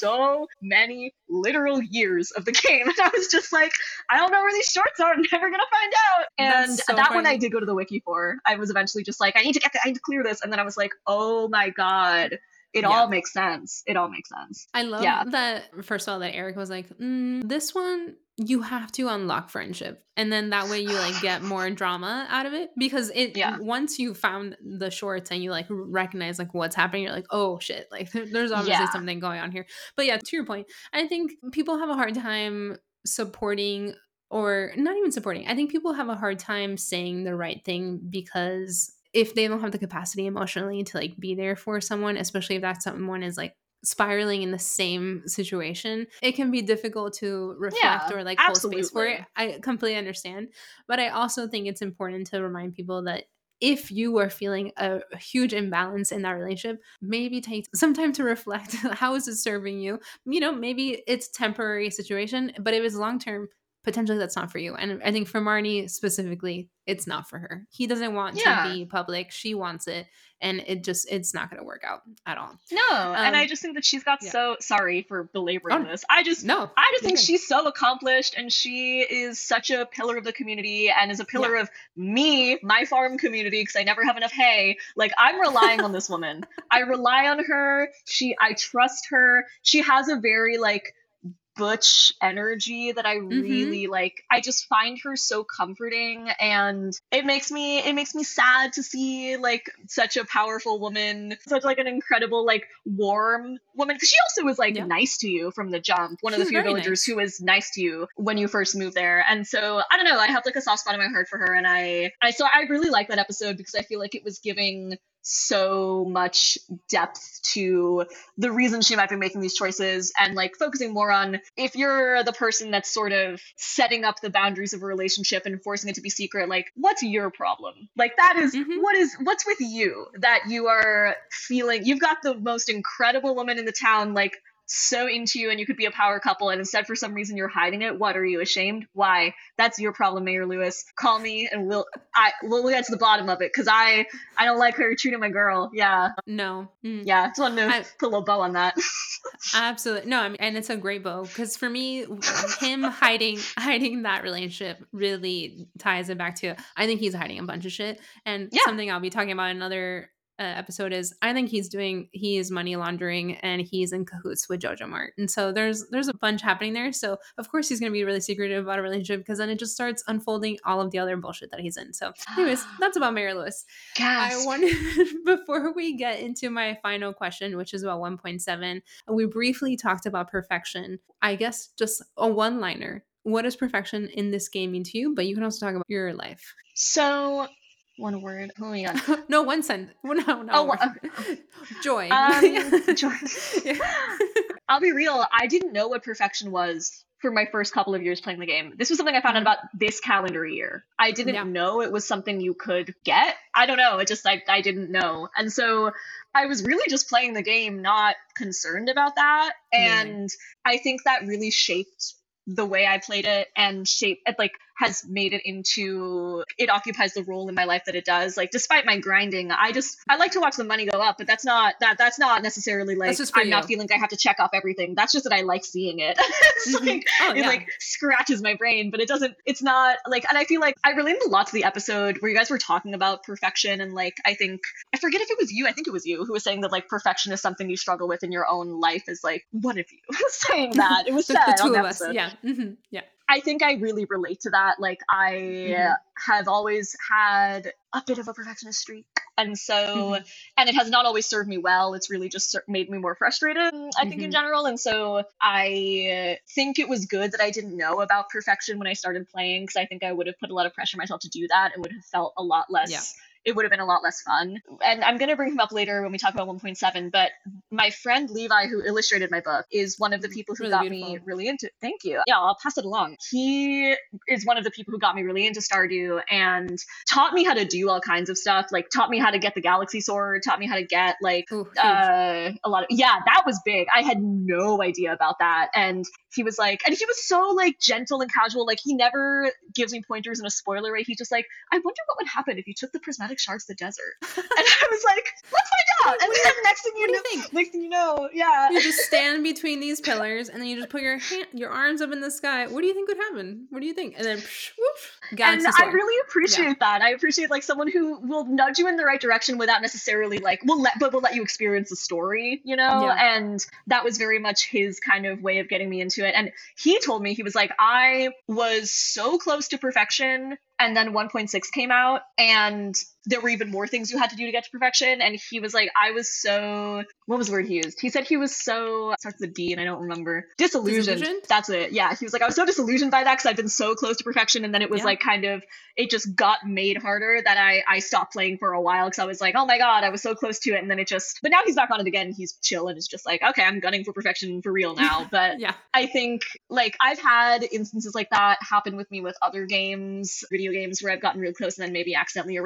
[SPEAKER 2] so many literal years of the game. And I was just like, I don't know where these shorts are. I'm never going to find out. And
[SPEAKER 1] That's so
[SPEAKER 2] that one
[SPEAKER 1] funny.
[SPEAKER 2] I did go to the wiki for. I was eventually just like, I need to get, the, I need to clear this. And then I was like, oh my God. It
[SPEAKER 1] Yeah.
[SPEAKER 2] all makes sense. It all makes sense.
[SPEAKER 1] I love
[SPEAKER 2] Yeah.
[SPEAKER 1] that, first of all, that Eric was like, mm, this one, you have to unlock friendship. And then that way you like get more drama out of it. Because it
[SPEAKER 2] Yeah.
[SPEAKER 1] once you found the shorts and you like recognize like what's happening, you're like, oh shit, like there's obviously
[SPEAKER 2] Yeah.
[SPEAKER 1] something going on here. But yeah, to your point, I think people have a hard time supporting, or not even supporting. I think people have a hard time saying the right thing because if they don't have the capacity emotionally to like be there for someone, especially if that someone is like spiraling in the same situation, it can be difficult to reflect
[SPEAKER 2] Yeah,
[SPEAKER 1] or like hold space for
[SPEAKER 2] absolutely.
[SPEAKER 1] it. I completely understand. But I also think it's important to remind people that if you are feeling a, a huge imbalance in that relationship, maybe take some time to reflect. How is it serving you? You know, maybe it's temporary situation, but if it's long term, potentially that's not for you. And I think for Marnie specifically, it's not for her. He doesn't want to
[SPEAKER 2] Yeah.
[SPEAKER 1] be public. She wants it. And it just, it's not going to work out at all.
[SPEAKER 2] No, and I
[SPEAKER 1] Um,
[SPEAKER 2] just think that she's got
[SPEAKER 1] yeah.
[SPEAKER 2] so sorry for belaboring
[SPEAKER 1] Oh,
[SPEAKER 2] this. I just
[SPEAKER 1] no.
[SPEAKER 2] I just
[SPEAKER 1] you're
[SPEAKER 2] think
[SPEAKER 1] good.
[SPEAKER 2] she's so accomplished and she is such a pillar of the community and is a pillar
[SPEAKER 1] Yeah.
[SPEAKER 2] of me, my farm community, because I never have enough hay. Like I'm relying on this woman. I rely on her. She I trust her. She has a very like butch energy that I
[SPEAKER 1] Mm-hmm.
[SPEAKER 2] really like. I just find her so comforting, and it makes me it makes me sad to see like such a powerful woman, such like an incredible like warm woman, because she also was like
[SPEAKER 1] Yeah.
[SPEAKER 2] nice to you from the jump. One of the
[SPEAKER 1] She's
[SPEAKER 2] few
[SPEAKER 1] very
[SPEAKER 2] villagers
[SPEAKER 1] nice.
[SPEAKER 2] who was nice to you when you first moved there. And so I don't know, I have like a soft spot in my heart for her, and I I so I really like that episode because I feel like it was giving so much depth to the reason she might be making these choices, and like focusing more on if you're the person that's sort of setting up the boundaries of a relationship and forcing it to be secret, like what's your problem? Like that is
[SPEAKER 1] Mhm.
[SPEAKER 2] what is what's with you that you are feeling you've got the most incredible woman in the town like so into you and you could be a power couple, and instead for some reason you're hiding it. What, are you ashamed? Why? That's your problem, Mayor Lewis. Call me and we'll I we'll get to the bottom of it, because I I don't like her treating my girl. Yeah.
[SPEAKER 1] No. Mm.
[SPEAKER 2] Yeah. Just wanted to
[SPEAKER 1] I-
[SPEAKER 2] put a little bow on that.
[SPEAKER 1] Absolutely. No, I mean, and it's a great bow because for me, him hiding hiding that relationship really ties it back to, I think he's hiding a bunch of shit. And
[SPEAKER 2] Yeah.
[SPEAKER 1] something I'll be talking about in another uh, episode is I think he's doing he is money laundering and he's in cahoots with Jojo Mart. And so there's there's a bunch happening there. So of course he's going to be really secretive about a relationship, because then it just starts unfolding all of the other bullshit that he's in. So anyways, that's about Mayor Lewis. I
[SPEAKER 2] Gasp.
[SPEAKER 1] wanted, before we get into my final question, which is about one point seven, we briefly talked about perfection. I guess just a one-liner. What does perfection in this game mean to you? But you can also talk about your life.
[SPEAKER 2] So one word. Oh my god.
[SPEAKER 1] No, one sentence. No, no.
[SPEAKER 2] Oh, well,
[SPEAKER 1] Joy.
[SPEAKER 2] Um, joy.
[SPEAKER 1] Yeah.
[SPEAKER 2] I'll be real. I didn't know what perfection was for my first couple of years playing the game. This was something I found out about this calendar year. I didn't
[SPEAKER 1] Yeah.
[SPEAKER 2] know it was something you could get. I don't know. It just I I didn't know, and so I was really just playing the game, not concerned about that. And
[SPEAKER 1] Amazing.
[SPEAKER 2] I think that really shaped the way I played it, and shape it like has made it into it occupies the role in my life that it does. Like despite my grinding, I just I like to watch the money go up, but that's not that that's not necessarily like
[SPEAKER 1] That's just for
[SPEAKER 2] I'm not
[SPEAKER 1] you.
[SPEAKER 2] feeling like I have to check off everything. That's just that I like seeing it. It's
[SPEAKER 1] Mhm.
[SPEAKER 2] like
[SPEAKER 1] Oh,
[SPEAKER 2] it
[SPEAKER 1] yeah.
[SPEAKER 2] like scratches my brain, but it doesn't it's not like, and I feel like I related a lot to the episode where you guys were talking about perfection, and like I think I forget if it was you, I think it was you who was saying that like perfection is something you struggle with in your own life. Is like one of you saying that. It was
[SPEAKER 1] the,
[SPEAKER 2] said
[SPEAKER 1] the
[SPEAKER 2] on
[SPEAKER 1] two
[SPEAKER 2] the
[SPEAKER 1] of us.
[SPEAKER 2] episode.
[SPEAKER 1] Yeah. hmm Yeah.
[SPEAKER 2] I think I really relate to that. Like I
[SPEAKER 1] Mhm.
[SPEAKER 2] have always had a bit of a perfectionist streak. And so,
[SPEAKER 1] Mhm.
[SPEAKER 2] and it has not always served me well. It's really just ser- made me more frustrated, I think, in
[SPEAKER 1] Mhm.
[SPEAKER 2] general. And so I think it was good that I didn't know about perfection when I started playing, because I think I would have put a lot of pressure on myself to do that and would have felt a lot less.
[SPEAKER 1] Yeah.
[SPEAKER 2] It would have been a lot less fun. And I'm going to bring him up later when we talk about one point seven, but my friend Levi, who illustrated my book, is one of the people who
[SPEAKER 1] Really
[SPEAKER 2] got
[SPEAKER 1] beautiful.
[SPEAKER 2] me really into Thank you. Yeah, I'll pass it along. He is one of the people who got me really into Stardew and taught me how to do all kinds of stuff, like taught me how to get the Galaxy Sword, taught me how to get like
[SPEAKER 1] Ooh, huge.
[SPEAKER 2] uh, a lot of, yeah, that was big. I had no idea about that. And he was like, and he was so like gentle and casual. Like he never gives me pointers in a spoiler way. He's just like, I wonder what would happen if you took the prismatic shards to the desert. And I was like, let's find out. And then next thing you
[SPEAKER 1] What do
[SPEAKER 2] know,
[SPEAKER 1] you think?
[SPEAKER 2] next thing you know, yeah.
[SPEAKER 1] You just stand between these pillars, and then you just put your hand, your arms up in the sky. What do you think would happen? What do you think? And then, psh, whoop, Galaxy
[SPEAKER 2] And
[SPEAKER 1] Sword.
[SPEAKER 2] I really appreciate that. I appreciate like someone who will nudge you in the right direction without necessarily like will let but will let you experience the story, you know?
[SPEAKER 1] Yeah.
[SPEAKER 2] And that was very much his kind of way of getting me into it. And he told me, he was like, I was so close to perfection, and then one point six came out, and there were even more things you had to do to get to perfection. And he was like, I was so, what was the word he used? He said he was so, it starts with a D and I don't remember. Disillusioned.
[SPEAKER 1] Disillusioned?
[SPEAKER 2] That's it. Yeah. He was like, I was so disillusioned by that because I'd been so close to perfection. And then it was
[SPEAKER 1] Yeah.
[SPEAKER 2] like kind of, it just got made harder that I, I stopped playing for a while because I was like, oh my God, I was so close to it. And then it just, but now he's back on it again. He's chill and is just like, okay, I'm gunning for perfection for real now. But
[SPEAKER 1] Yeah.
[SPEAKER 2] I think like I've had instances like that happen with me with other games, video games, where I've gotten real close and then maybe accidentally erased a save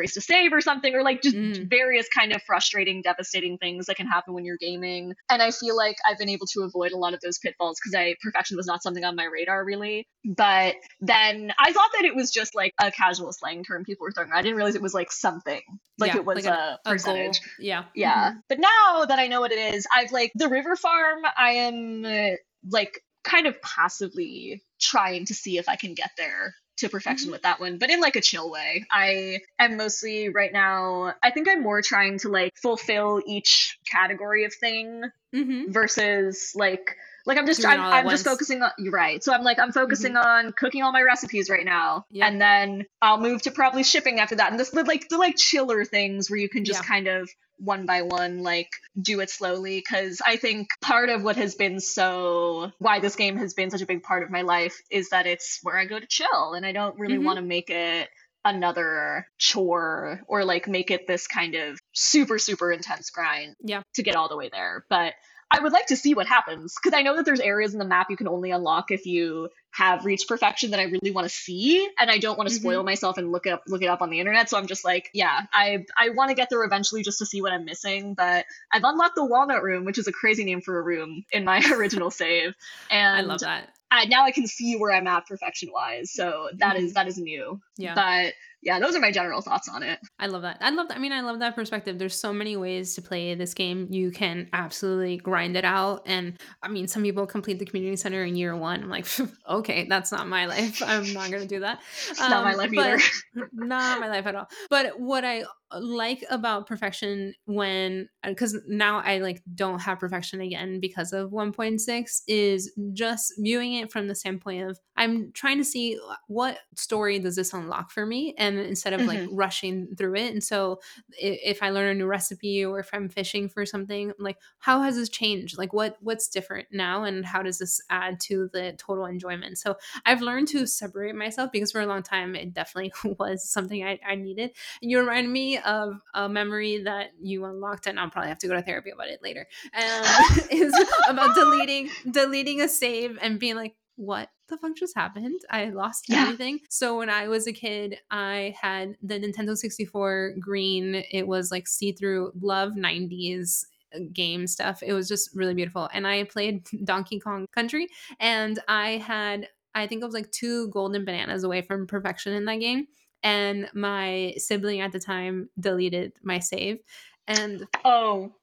[SPEAKER 2] save or something, or like just
[SPEAKER 1] Mm.
[SPEAKER 2] various kind of frustrating, devastating things that can happen when you're gaming. And I feel like I've been able to avoid a lot of those pitfalls because I perfection was not something on my radar really. But then I thought that it was just like a casual slang term people were throwing around. I didn't realize it was like something, like
[SPEAKER 1] Yeah,
[SPEAKER 2] it was
[SPEAKER 1] like an-
[SPEAKER 2] a
[SPEAKER 1] a goal.
[SPEAKER 2] percentage.
[SPEAKER 1] Yeah.
[SPEAKER 2] Yeah. But now that I know what it is, I've like the river farm, I am uh, like kind of passively trying to see if I can get there to perfection
[SPEAKER 1] Mhm.
[SPEAKER 2] with that one, but in like a chill way. I am mostly right now, I think I'm more trying to like fulfill each category of thing
[SPEAKER 1] Mm-hmm.
[SPEAKER 2] versus like like I'm just
[SPEAKER 1] Doing it
[SPEAKER 2] I'm,
[SPEAKER 1] all at
[SPEAKER 2] I'm just
[SPEAKER 1] once.
[SPEAKER 2] focusing on you're right. So I'm like I'm focusing on cooking all my recipes right now.
[SPEAKER 1] Yeah.
[SPEAKER 2] And then I'll move to probably shipping after that. And this the like the like chiller things where you can just
[SPEAKER 1] Yeah.
[SPEAKER 2] kind of one by one like do it slowly, because I think part of what has been so why this game has been such a big part of my life is that it's where I go to chill, and I don't really
[SPEAKER 1] Mhm.
[SPEAKER 2] want to make it another chore or like make it this kind of super super intense grind
[SPEAKER 1] Yeah.
[SPEAKER 2] to get all the way there. But I would like to see what happens, because I know that there's areas in the map you can only unlock if you have reached perfection that I really want to see, and I don't want to
[SPEAKER 1] Mhm.
[SPEAKER 2] spoil myself and look it up look it up on the internet. So I'm just like, yeah, I I want to get there eventually just to see what I'm missing. But I've unlocked the Walnut Room, which is a crazy name for a room in my original save, and
[SPEAKER 1] I love that.
[SPEAKER 2] I, now I can see where I'm at perfection wise. So that is
[SPEAKER 1] Mhm.
[SPEAKER 2] that is new.
[SPEAKER 1] Yeah.
[SPEAKER 2] But yeah, those are my general thoughts on it.
[SPEAKER 1] I love that. I love that. I mean, I love that perspective. There's so many ways to play this game. You can absolutely grind it out. And I mean, some people complete the community center in year one. I'm like, okay, that's not my life. I'm not going to do that.
[SPEAKER 2] Not my life either.
[SPEAKER 1] but not my life at all. But what I like about perfection when, because now I like don't have perfection again because of one point six, is just viewing it from the standpoint of I'm trying to see what story does this unlock for me, and instead of like
[SPEAKER 2] Mhm.
[SPEAKER 1] rushing through it. And so i- if I learn a new recipe or if I'm fishing for something, I'm like, how has this changed? Like what what's different now, and how does this add to the total enjoyment? So I've learned to separate myself, because for a long time it definitely was something I, I needed. And you remind me of a memory that you unlocked, and I'll probably have to go to therapy about it later. Um, is about deleting deleting a save and being like, what the fuck just happened? I lost
[SPEAKER 2] Yeah.
[SPEAKER 1] everything. So when I was a kid, I had the Nintendo sixty-four green. It was like see-through, love nineties game stuff. It was just really beautiful. And I played Donkey Kong Country, and I had, I think it was like two golden bananas away from perfection in that game. And my sibling at the time deleted my save, and
[SPEAKER 2] Oh,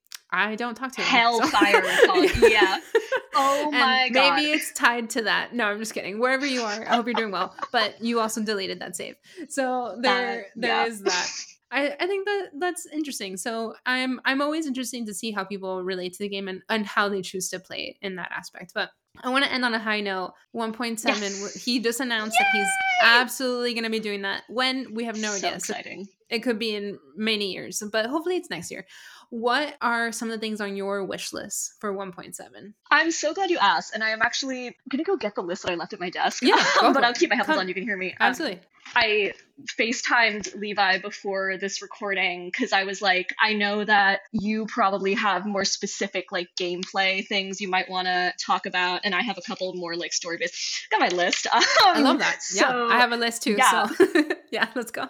[SPEAKER 1] I don't talk to him.
[SPEAKER 2] hellfire Colin. Yeah. Oh
[SPEAKER 1] And
[SPEAKER 2] my god.
[SPEAKER 1] maybe it's tied to that. No, I'm just kidding. Wherever you are, I hope you're doing well. But you also deleted that save, so there,
[SPEAKER 2] Uh,
[SPEAKER 1] there
[SPEAKER 2] yeah.
[SPEAKER 1] is that. I, I think that that's interesting. So I'm I'm always interested to see how people relate to the game, and, and how they choose to play in that aspect. But I want to end on a high note. one point seven,
[SPEAKER 2] Yes.
[SPEAKER 1] he just announced that he's absolutely going to be doing that. When, we have no
[SPEAKER 2] So
[SPEAKER 1] idea. So
[SPEAKER 2] exciting.
[SPEAKER 1] it could be in many years, but hopefully it's next year. What are some of the things on your wish list for one point seven?
[SPEAKER 2] I'm so glad you asked, and I am actually gonna go get the list that I left at my desk.
[SPEAKER 1] Yeah, go
[SPEAKER 2] but
[SPEAKER 1] for
[SPEAKER 2] I'll
[SPEAKER 1] it.
[SPEAKER 2] keep my headphones
[SPEAKER 1] Come.
[SPEAKER 2] on. You can hear me. Um,
[SPEAKER 1] Absolutely.
[SPEAKER 2] I FaceTimed Levi before this recording because I was like, I know that you probably have more specific like gameplay things you might want to talk about, and I have a couple more like story based. Got my list. Um,
[SPEAKER 1] I love that. Yeah,
[SPEAKER 2] so,
[SPEAKER 1] I have a list too.
[SPEAKER 2] yeah.
[SPEAKER 1] So yeah, let's go.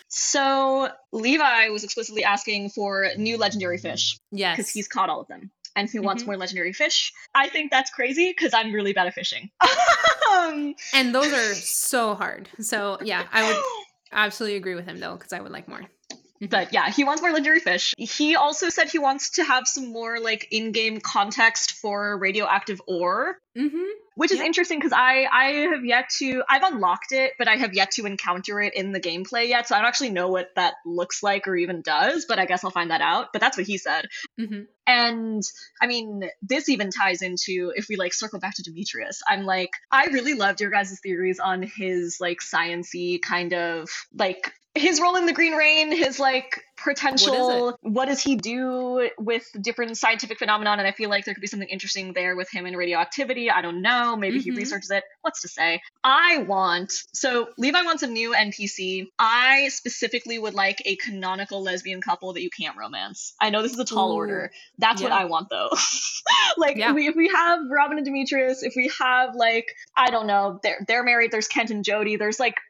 [SPEAKER 2] So Levi was explicitly asking for new legendary fish because
[SPEAKER 1] Yes.
[SPEAKER 2] he's caught all of them, and he wants
[SPEAKER 1] Mhm.
[SPEAKER 2] more legendary fish. I think that's crazy because I'm really bad at fishing. um,
[SPEAKER 1] And those are so hard. So yeah, I would absolutely agree with him though, because I would like more.
[SPEAKER 2] But yeah, he wants more legendary fish. He also said he wants to have some more like in-game context for radioactive ore,
[SPEAKER 1] Mm-hmm.
[SPEAKER 2] which is
[SPEAKER 1] Yeah.
[SPEAKER 2] interesting because I I have yet to I've unlocked it, but I have yet to encounter it in the gameplay yet. So I don't actually know what that looks like or even does. But I guess I'll find that out. But that's what he said.
[SPEAKER 1] Mm-hmm.
[SPEAKER 2] And I mean, this even ties into, if we like circle back to Demetrius, I'm like, I really loved your guys' theories on his like science-y kind of like his role in the Green Rain, his like potential, what does he do with different scientific phenomenon? And I feel like there could be something interesting there with him and radioactivity. I don't know. Maybe he
[SPEAKER 1] Mhm.
[SPEAKER 2] researches it. What's to say? I want, so Levi wants a new N P C. I specifically would like a canonical lesbian couple that you can't romance. I know this is a tall
[SPEAKER 1] Ooh.
[SPEAKER 2] order. That's what
[SPEAKER 1] Yeah.
[SPEAKER 2] I want though. like
[SPEAKER 1] Yeah.
[SPEAKER 2] if, we, if we have Robin and Demetrius, if we have like, I don't know, they're, they're married, there's Kent and Jody, there's like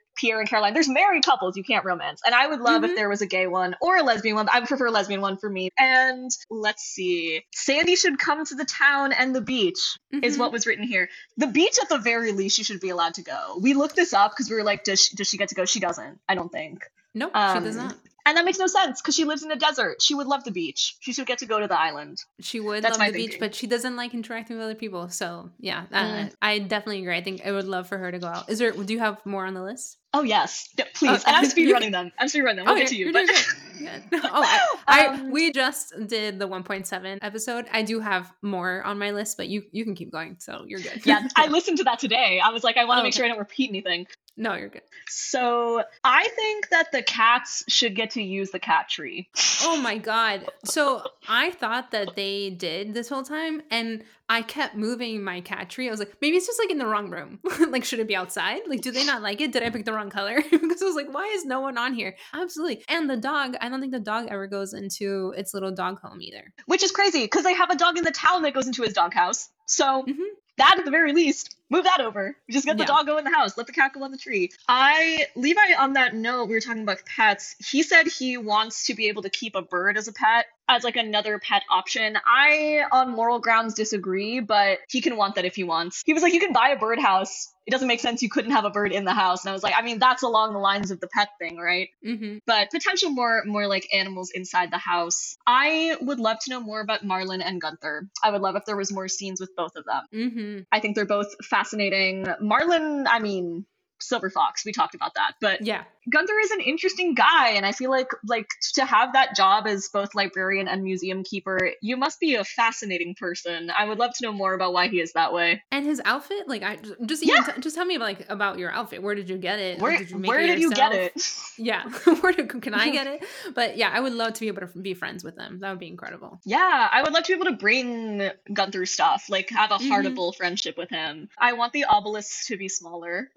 [SPEAKER 2] Pierre and Caroline. There's married couples you can't romance. And I would love
[SPEAKER 1] Mhm.
[SPEAKER 2] if there was a gay one or a lesbian one. I would prefer a lesbian one for me. And let's see. Sandy should come to the town and the beach is
[SPEAKER 1] Mhm.
[SPEAKER 2] what was written here. The beach, at the very least, she should be allowed to go. We looked this up because we were like, does she, does she get to go? She doesn't, I don't think.
[SPEAKER 1] Nope, she does
[SPEAKER 2] Um,
[SPEAKER 1] not.
[SPEAKER 2] and that makes no sense because she lives in the desert. She would love the beach. She should get to go to the island.
[SPEAKER 1] She would
[SPEAKER 2] That's
[SPEAKER 1] love
[SPEAKER 2] my
[SPEAKER 1] the beach,
[SPEAKER 2] thinking.
[SPEAKER 1] but she doesn't like interacting with other people. So yeah, uh,
[SPEAKER 2] Mm.
[SPEAKER 1] I definitely agree. I think I would love for her to go out. Is there? Do you have more on the list?
[SPEAKER 2] Oh yes, Yeah, please.
[SPEAKER 1] Oh,
[SPEAKER 2] and I'm
[SPEAKER 1] you
[SPEAKER 2] speed running
[SPEAKER 1] can-
[SPEAKER 2] them. I'm speed running them.
[SPEAKER 1] Oh,
[SPEAKER 2] We'll
[SPEAKER 1] you're,
[SPEAKER 2] get to you.
[SPEAKER 1] you're
[SPEAKER 2] But
[SPEAKER 1] doing great. Yeah. Oh, I, I
[SPEAKER 2] Um,
[SPEAKER 1] we just did the one point seven episode. I do have more on my list, but you you can keep going. So you're good.
[SPEAKER 2] yeah, I listened to that today. I was like, I want to
[SPEAKER 1] Oh,
[SPEAKER 2] make
[SPEAKER 1] okay.
[SPEAKER 2] sure I don't repeat anything.
[SPEAKER 1] No, you're good.
[SPEAKER 2] So I think that the cats should get to use the cat tree.
[SPEAKER 1] Oh my god. So I thought that they did this whole time, and I kept moving my cat tree. I was like, maybe it's just like in the wrong room. Like, should it be outside? Like, do they not like it? Did I pick the wrong color? Because I was like, why is no one on here? Absolutely. And the dog, I don't think the dog ever goes into its little dog home either.
[SPEAKER 2] Which is crazy because they have a dog in the town that goes into his doghouse. So
[SPEAKER 1] Mhm.
[SPEAKER 2] that at the very least, move that over. Just get the
[SPEAKER 1] Yeah.
[SPEAKER 2] dog go in the house. Let the cat go on the tree. I Levi, on that note, we were talking about pets. He said he wants to be able to keep a bird as a pet, as like another pet option. I, on moral grounds, disagree, but he can want that if he wants. He was like, you can buy a birdhouse. It doesn't make sense you couldn't have a bird in the house. And I was like, I mean, that's along the lines of the pet thing, right?
[SPEAKER 1] Mhm.
[SPEAKER 2] But potential more more like animals inside the house. I would love to know more about Marlon and Gunther. I would love if there was more scenes with both of them.
[SPEAKER 1] Mhm.
[SPEAKER 2] I think they're both fascinating. Marlon, I mean, Silver Fox, we talked about that, but
[SPEAKER 1] Yeah.
[SPEAKER 2] Gunther is an interesting guy, and I feel like like to have that job as both librarian and museum keeper, you must be a fascinating person. I would love to know more about why he is that way.
[SPEAKER 1] And his outfit, like, I just even
[SPEAKER 2] Yeah.
[SPEAKER 1] t- just tell me about like about your outfit. Where did you get it?
[SPEAKER 2] Where
[SPEAKER 1] Like, did you make
[SPEAKER 2] where
[SPEAKER 1] it
[SPEAKER 2] did you
[SPEAKER 1] yourself?
[SPEAKER 2] get it?
[SPEAKER 1] Yeah. Where do, can I get it? But yeah, I would love to be able to be friends with them. That would be incredible.
[SPEAKER 2] Yeah, I would love to be able to bring Gunther stuff, like have a
[SPEAKER 1] Mhm.
[SPEAKER 2] heartable friendship with him. I want the obelisks to be smaller.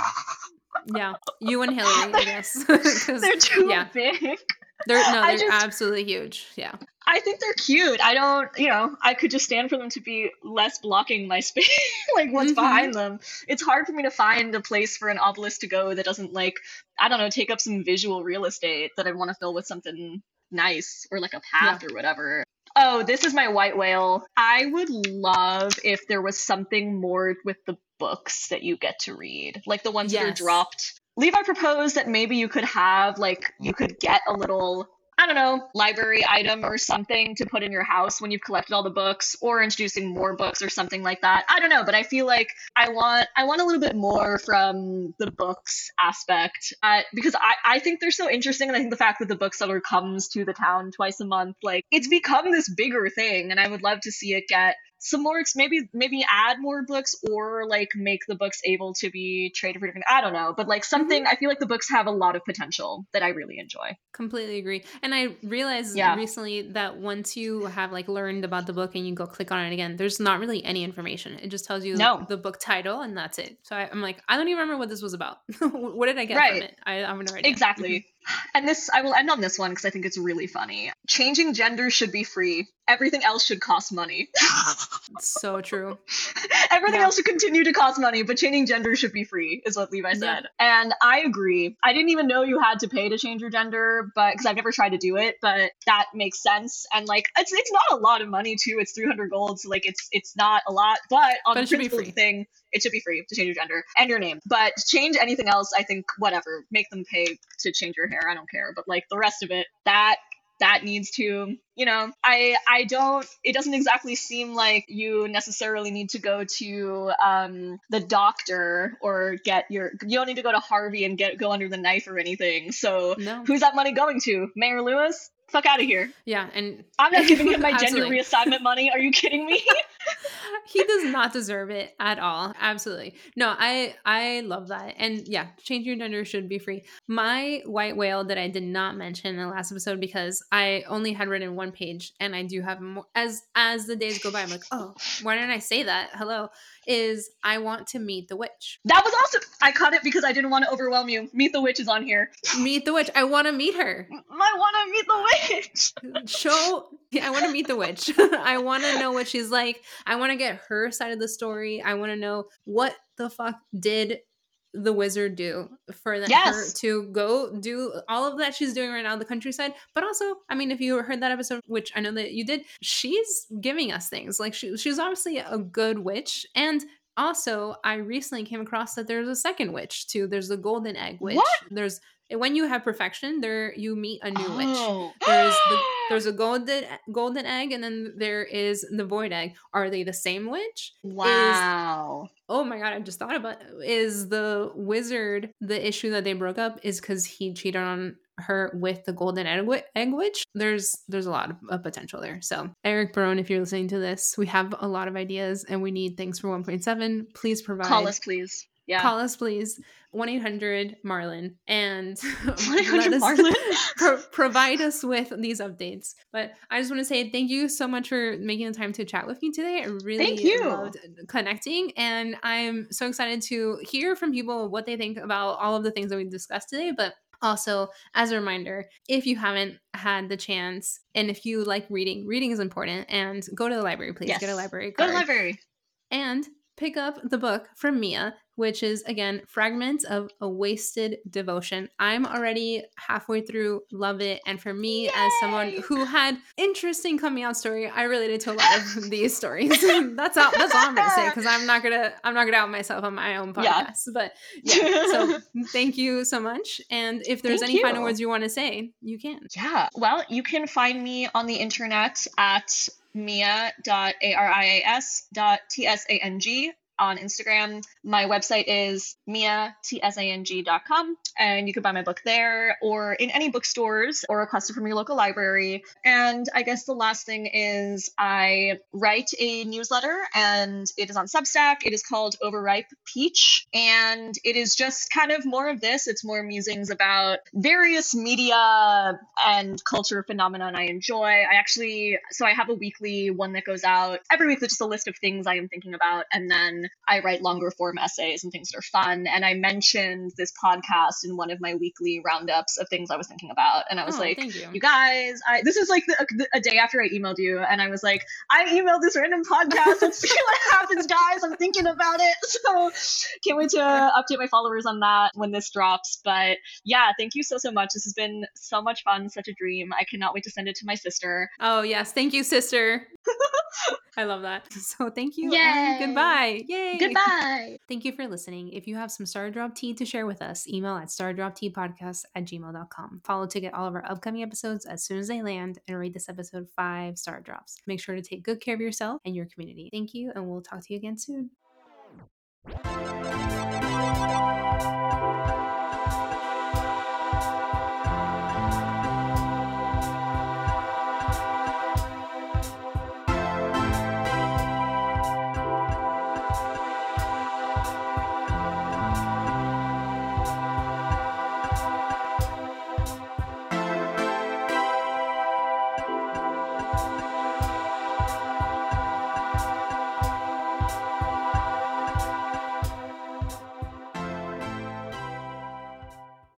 [SPEAKER 1] Yeah, you and Hillary, I guess. 'Cause,
[SPEAKER 2] They're too
[SPEAKER 1] yeah,
[SPEAKER 2] big.
[SPEAKER 1] they're no,
[SPEAKER 2] I
[SPEAKER 1] they're
[SPEAKER 2] just-
[SPEAKER 1] absolutely huge. Yeah.
[SPEAKER 2] I think they're cute. I don't, you know, I could just stand for them to be less blocking my space, like what's
[SPEAKER 1] Mhm.
[SPEAKER 2] behind them. It's hard for me to find a place for an obelisk to go that doesn't, like, I don't know, take up some visual real estate that I want to fill with something nice or like a path or whatever. Oh, this is my white whale. I would love if there was something more with the books that you get to read, like the ones that are
[SPEAKER 1] Yes.
[SPEAKER 2] dropped. Levi proposed that maybe you could have, like, you could get a little, I don't know, library item or something to put in your house when you've collected all the books, or introducing more books or something like that. I don't know, but I feel like I want I want a little bit more from the books aspect, uh, because I, I think they're so interesting, and I think the fact that the bookseller comes to the town twice a month, like, it's become this bigger thing, and I would love to see it get some more, maybe maybe add more books, or like make the books able to be traded for different, I don't know, but like something, I feel like the books have a lot of potential that I really enjoy.
[SPEAKER 1] Completely agree. And I realized
[SPEAKER 2] Yeah.
[SPEAKER 1] recently that once you have like learned about the book and you go click on it again, there's not really any information. It just tells you
[SPEAKER 2] No.
[SPEAKER 1] the book title and that's it. So I, I'm like, I don't even remember what this was about. What did I get
[SPEAKER 2] Right.
[SPEAKER 1] from it? I, I have no idea.
[SPEAKER 2] Exactly. And this, I will end on this one because I think it's really funny. Changing gender should be free. Everything else should cost money.
[SPEAKER 1] It's so true.
[SPEAKER 2] Everything
[SPEAKER 1] Yeah.
[SPEAKER 2] else should continue to cost money, but changing gender should be free, is what Levi said.
[SPEAKER 1] Yeah.
[SPEAKER 2] And I agree. I didn't even know you had to pay to change your gender, but because I've never tried to do it, but that makes sense. And like, it's it's not a lot of money too. It's three hundred gold, so like, it's it's not a lot. But on
[SPEAKER 1] But
[SPEAKER 2] the
[SPEAKER 1] it should be
[SPEAKER 2] principle of
[SPEAKER 1] free.
[SPEAKER 2] the thing, it should be free to change your gender and your name. But change anything else, I think, whatever. Make them pay to change your hair. I don't care. But like the rest of it, that that needs to, you know, I I don't, it doesn't exactly seem like you necessarily need to go to um the doctor or get your, you don't need to go to Harvey and get go under the knife or anything. So
[SPEAKER 1] No.
[SPEAKER 2] who's that money going to? Mayor Lewis? Fuck out of here.
[SPEAKER 1] Yeah. And
[SPEAKER 2] I'm not giving him my gender
[SPEAKER 1] Absolutely.
[SPEAKER 2] reassignment money. Are you kidding me?
[SPEAKER 1] He does not deserve it at all. Absolutely. No, I I love that. And yeah, change your gender should be free. My white whale that I did not mention in the last episode because I only had written one page and I do have more as as the days go by, I'm like, oh, why didn't I say that? Hello. Is I want to meet the witch.
[SPEAKER 2] That was also, I cut it because I didn't want to overwhelm you. Meet the Witch is on here.
[SPEAKER 1] Meet the witch. I want to meet her.
[SPEAKER 2] I want to meet the witch.
[SPEAKER 1] Show I want to meet the witch. I want to know what she's like. I want to get her side of the story. I want to know what the fuck did the wizard do for the,
[SPEAKER 2] Yes.
[SPEAKER 1] her to go do all of that she's doing right now in the countryside? But also, I mean, if you heard that episode, which I know that you did, she's giving us things. Like she, she's obviously a good witch. And also, I recently came across that there's a second witch too. There's the golden egg witch.
[SPEAKER 2] What?
[SPEAKER 1] There's when you have perfection, there you meet a new witch.
[SPEAKER 2] Oh.
[SPEAKER 1] There's the there's a golden golden egg, and then there is the void egg. Are they the same witch?
[SPEAKER 2] Wow.
[SPEAKER 1] Is, oh my god, I just thought about it. Is the wizard the issue that they broke up is because he cheated on her with the golden egg, wi- egg witch? There's there's a lot of, of potential there. So Eric Barone, if you're listening to this, we have a lot of ideas and we need things for one point seven. Please provide.
[SPEAKER 2] Call us, please. Yeah.
[SPEAKER 1] Call us, please. one eight hundred Marlin and
[SPEAKER 2] one eight hundred Marlin
[SPEAKER 1] pro- provide us with these updates. But I just want to say thank you so much for making the time to chat with me today. I really
[SPEAKER 2] thank you.
[SPEAKER 1] loved connecting, and I'm so excited to hear from people what they think about all of the things that we discussed today. But also, as a reminder, if you haven't had the chance and if you like reading, reading is important, and go to the library, please.
[SPEAKER 2] Yes.
[SPEAKER 1] Get a library card.
[SPEAKER 2] Go to the library.
[SPEAKER 1] And pick up the book from Mia, which is, again, Fragments of a Wasted Devotion. I'm already halfway through, love it. And for me,
[SPEAKER 2] Yay!
[SPEAKER 1] as someone who had interesting coming out story, I related to a lot of these stories. that's all that's all I'm gonna say, because I'm not gonna I'm not gonna out myself on my own podcast. Yeah. But yeah, so thank you so much. And if there's
[SPEAKER 2] thank
[SPEAKER 1] any
[SPEAKER 2] you.
[SPEAKER 1] final words you want to say, you can.
[SPEAKER 2] Yeah. Well, you can find me on the internet at mia.arias.tsang on Instagram. My website is mia t s a n g dot com, and you can buy my book there or in any bookstores or request it from your local library. And I guess the last thing is I write a newsletter, and it is on Substack. It is called Overripe Peach, and it is just kind of more of this. It's more musings about various media and culture phenomenon I enjoy. I actually, so I have a weekly one that goes out every week with just a list of things I am thinking about, and then I write longer form essays and things that are fun. And I mentioned this podcast in one of my weekly roundups of things I was thinking about. And I was
[SPEAKER 1] oh,
[SPEAKER 2] like,
[SPEAKER 1] you.
[SPEAKER 2] you guys, I, this is like the, a, a day after I emailed you. And I was like, I emailed this random podcast. Let's see what happens, guys. I'm thinking about it. So can't wait to update my followers on that when this drops. But yeah, thank you so, so much. This has been so much fun, such a dream. I cannot wait to send it to my sister.
[SPEAKER 1] Oh, yes. Thank you, sister. I love that. So thank you.
[SPEAKER 2] Yay.
[SPEAKER 1] And goodbye. Yay.
[SPEAKER 2] Goodbye.
[SPEAKER 1] Thank you for listening. If you have some Star Drop tea to share with us, email at stardropteapodcast at gmail dot com. Follow to get all of our upcoming episodes as soon as they land, and rate this episode five star drops. Make sure to take good care of yourself and your community. Thank you, and we'll talk to you again soon.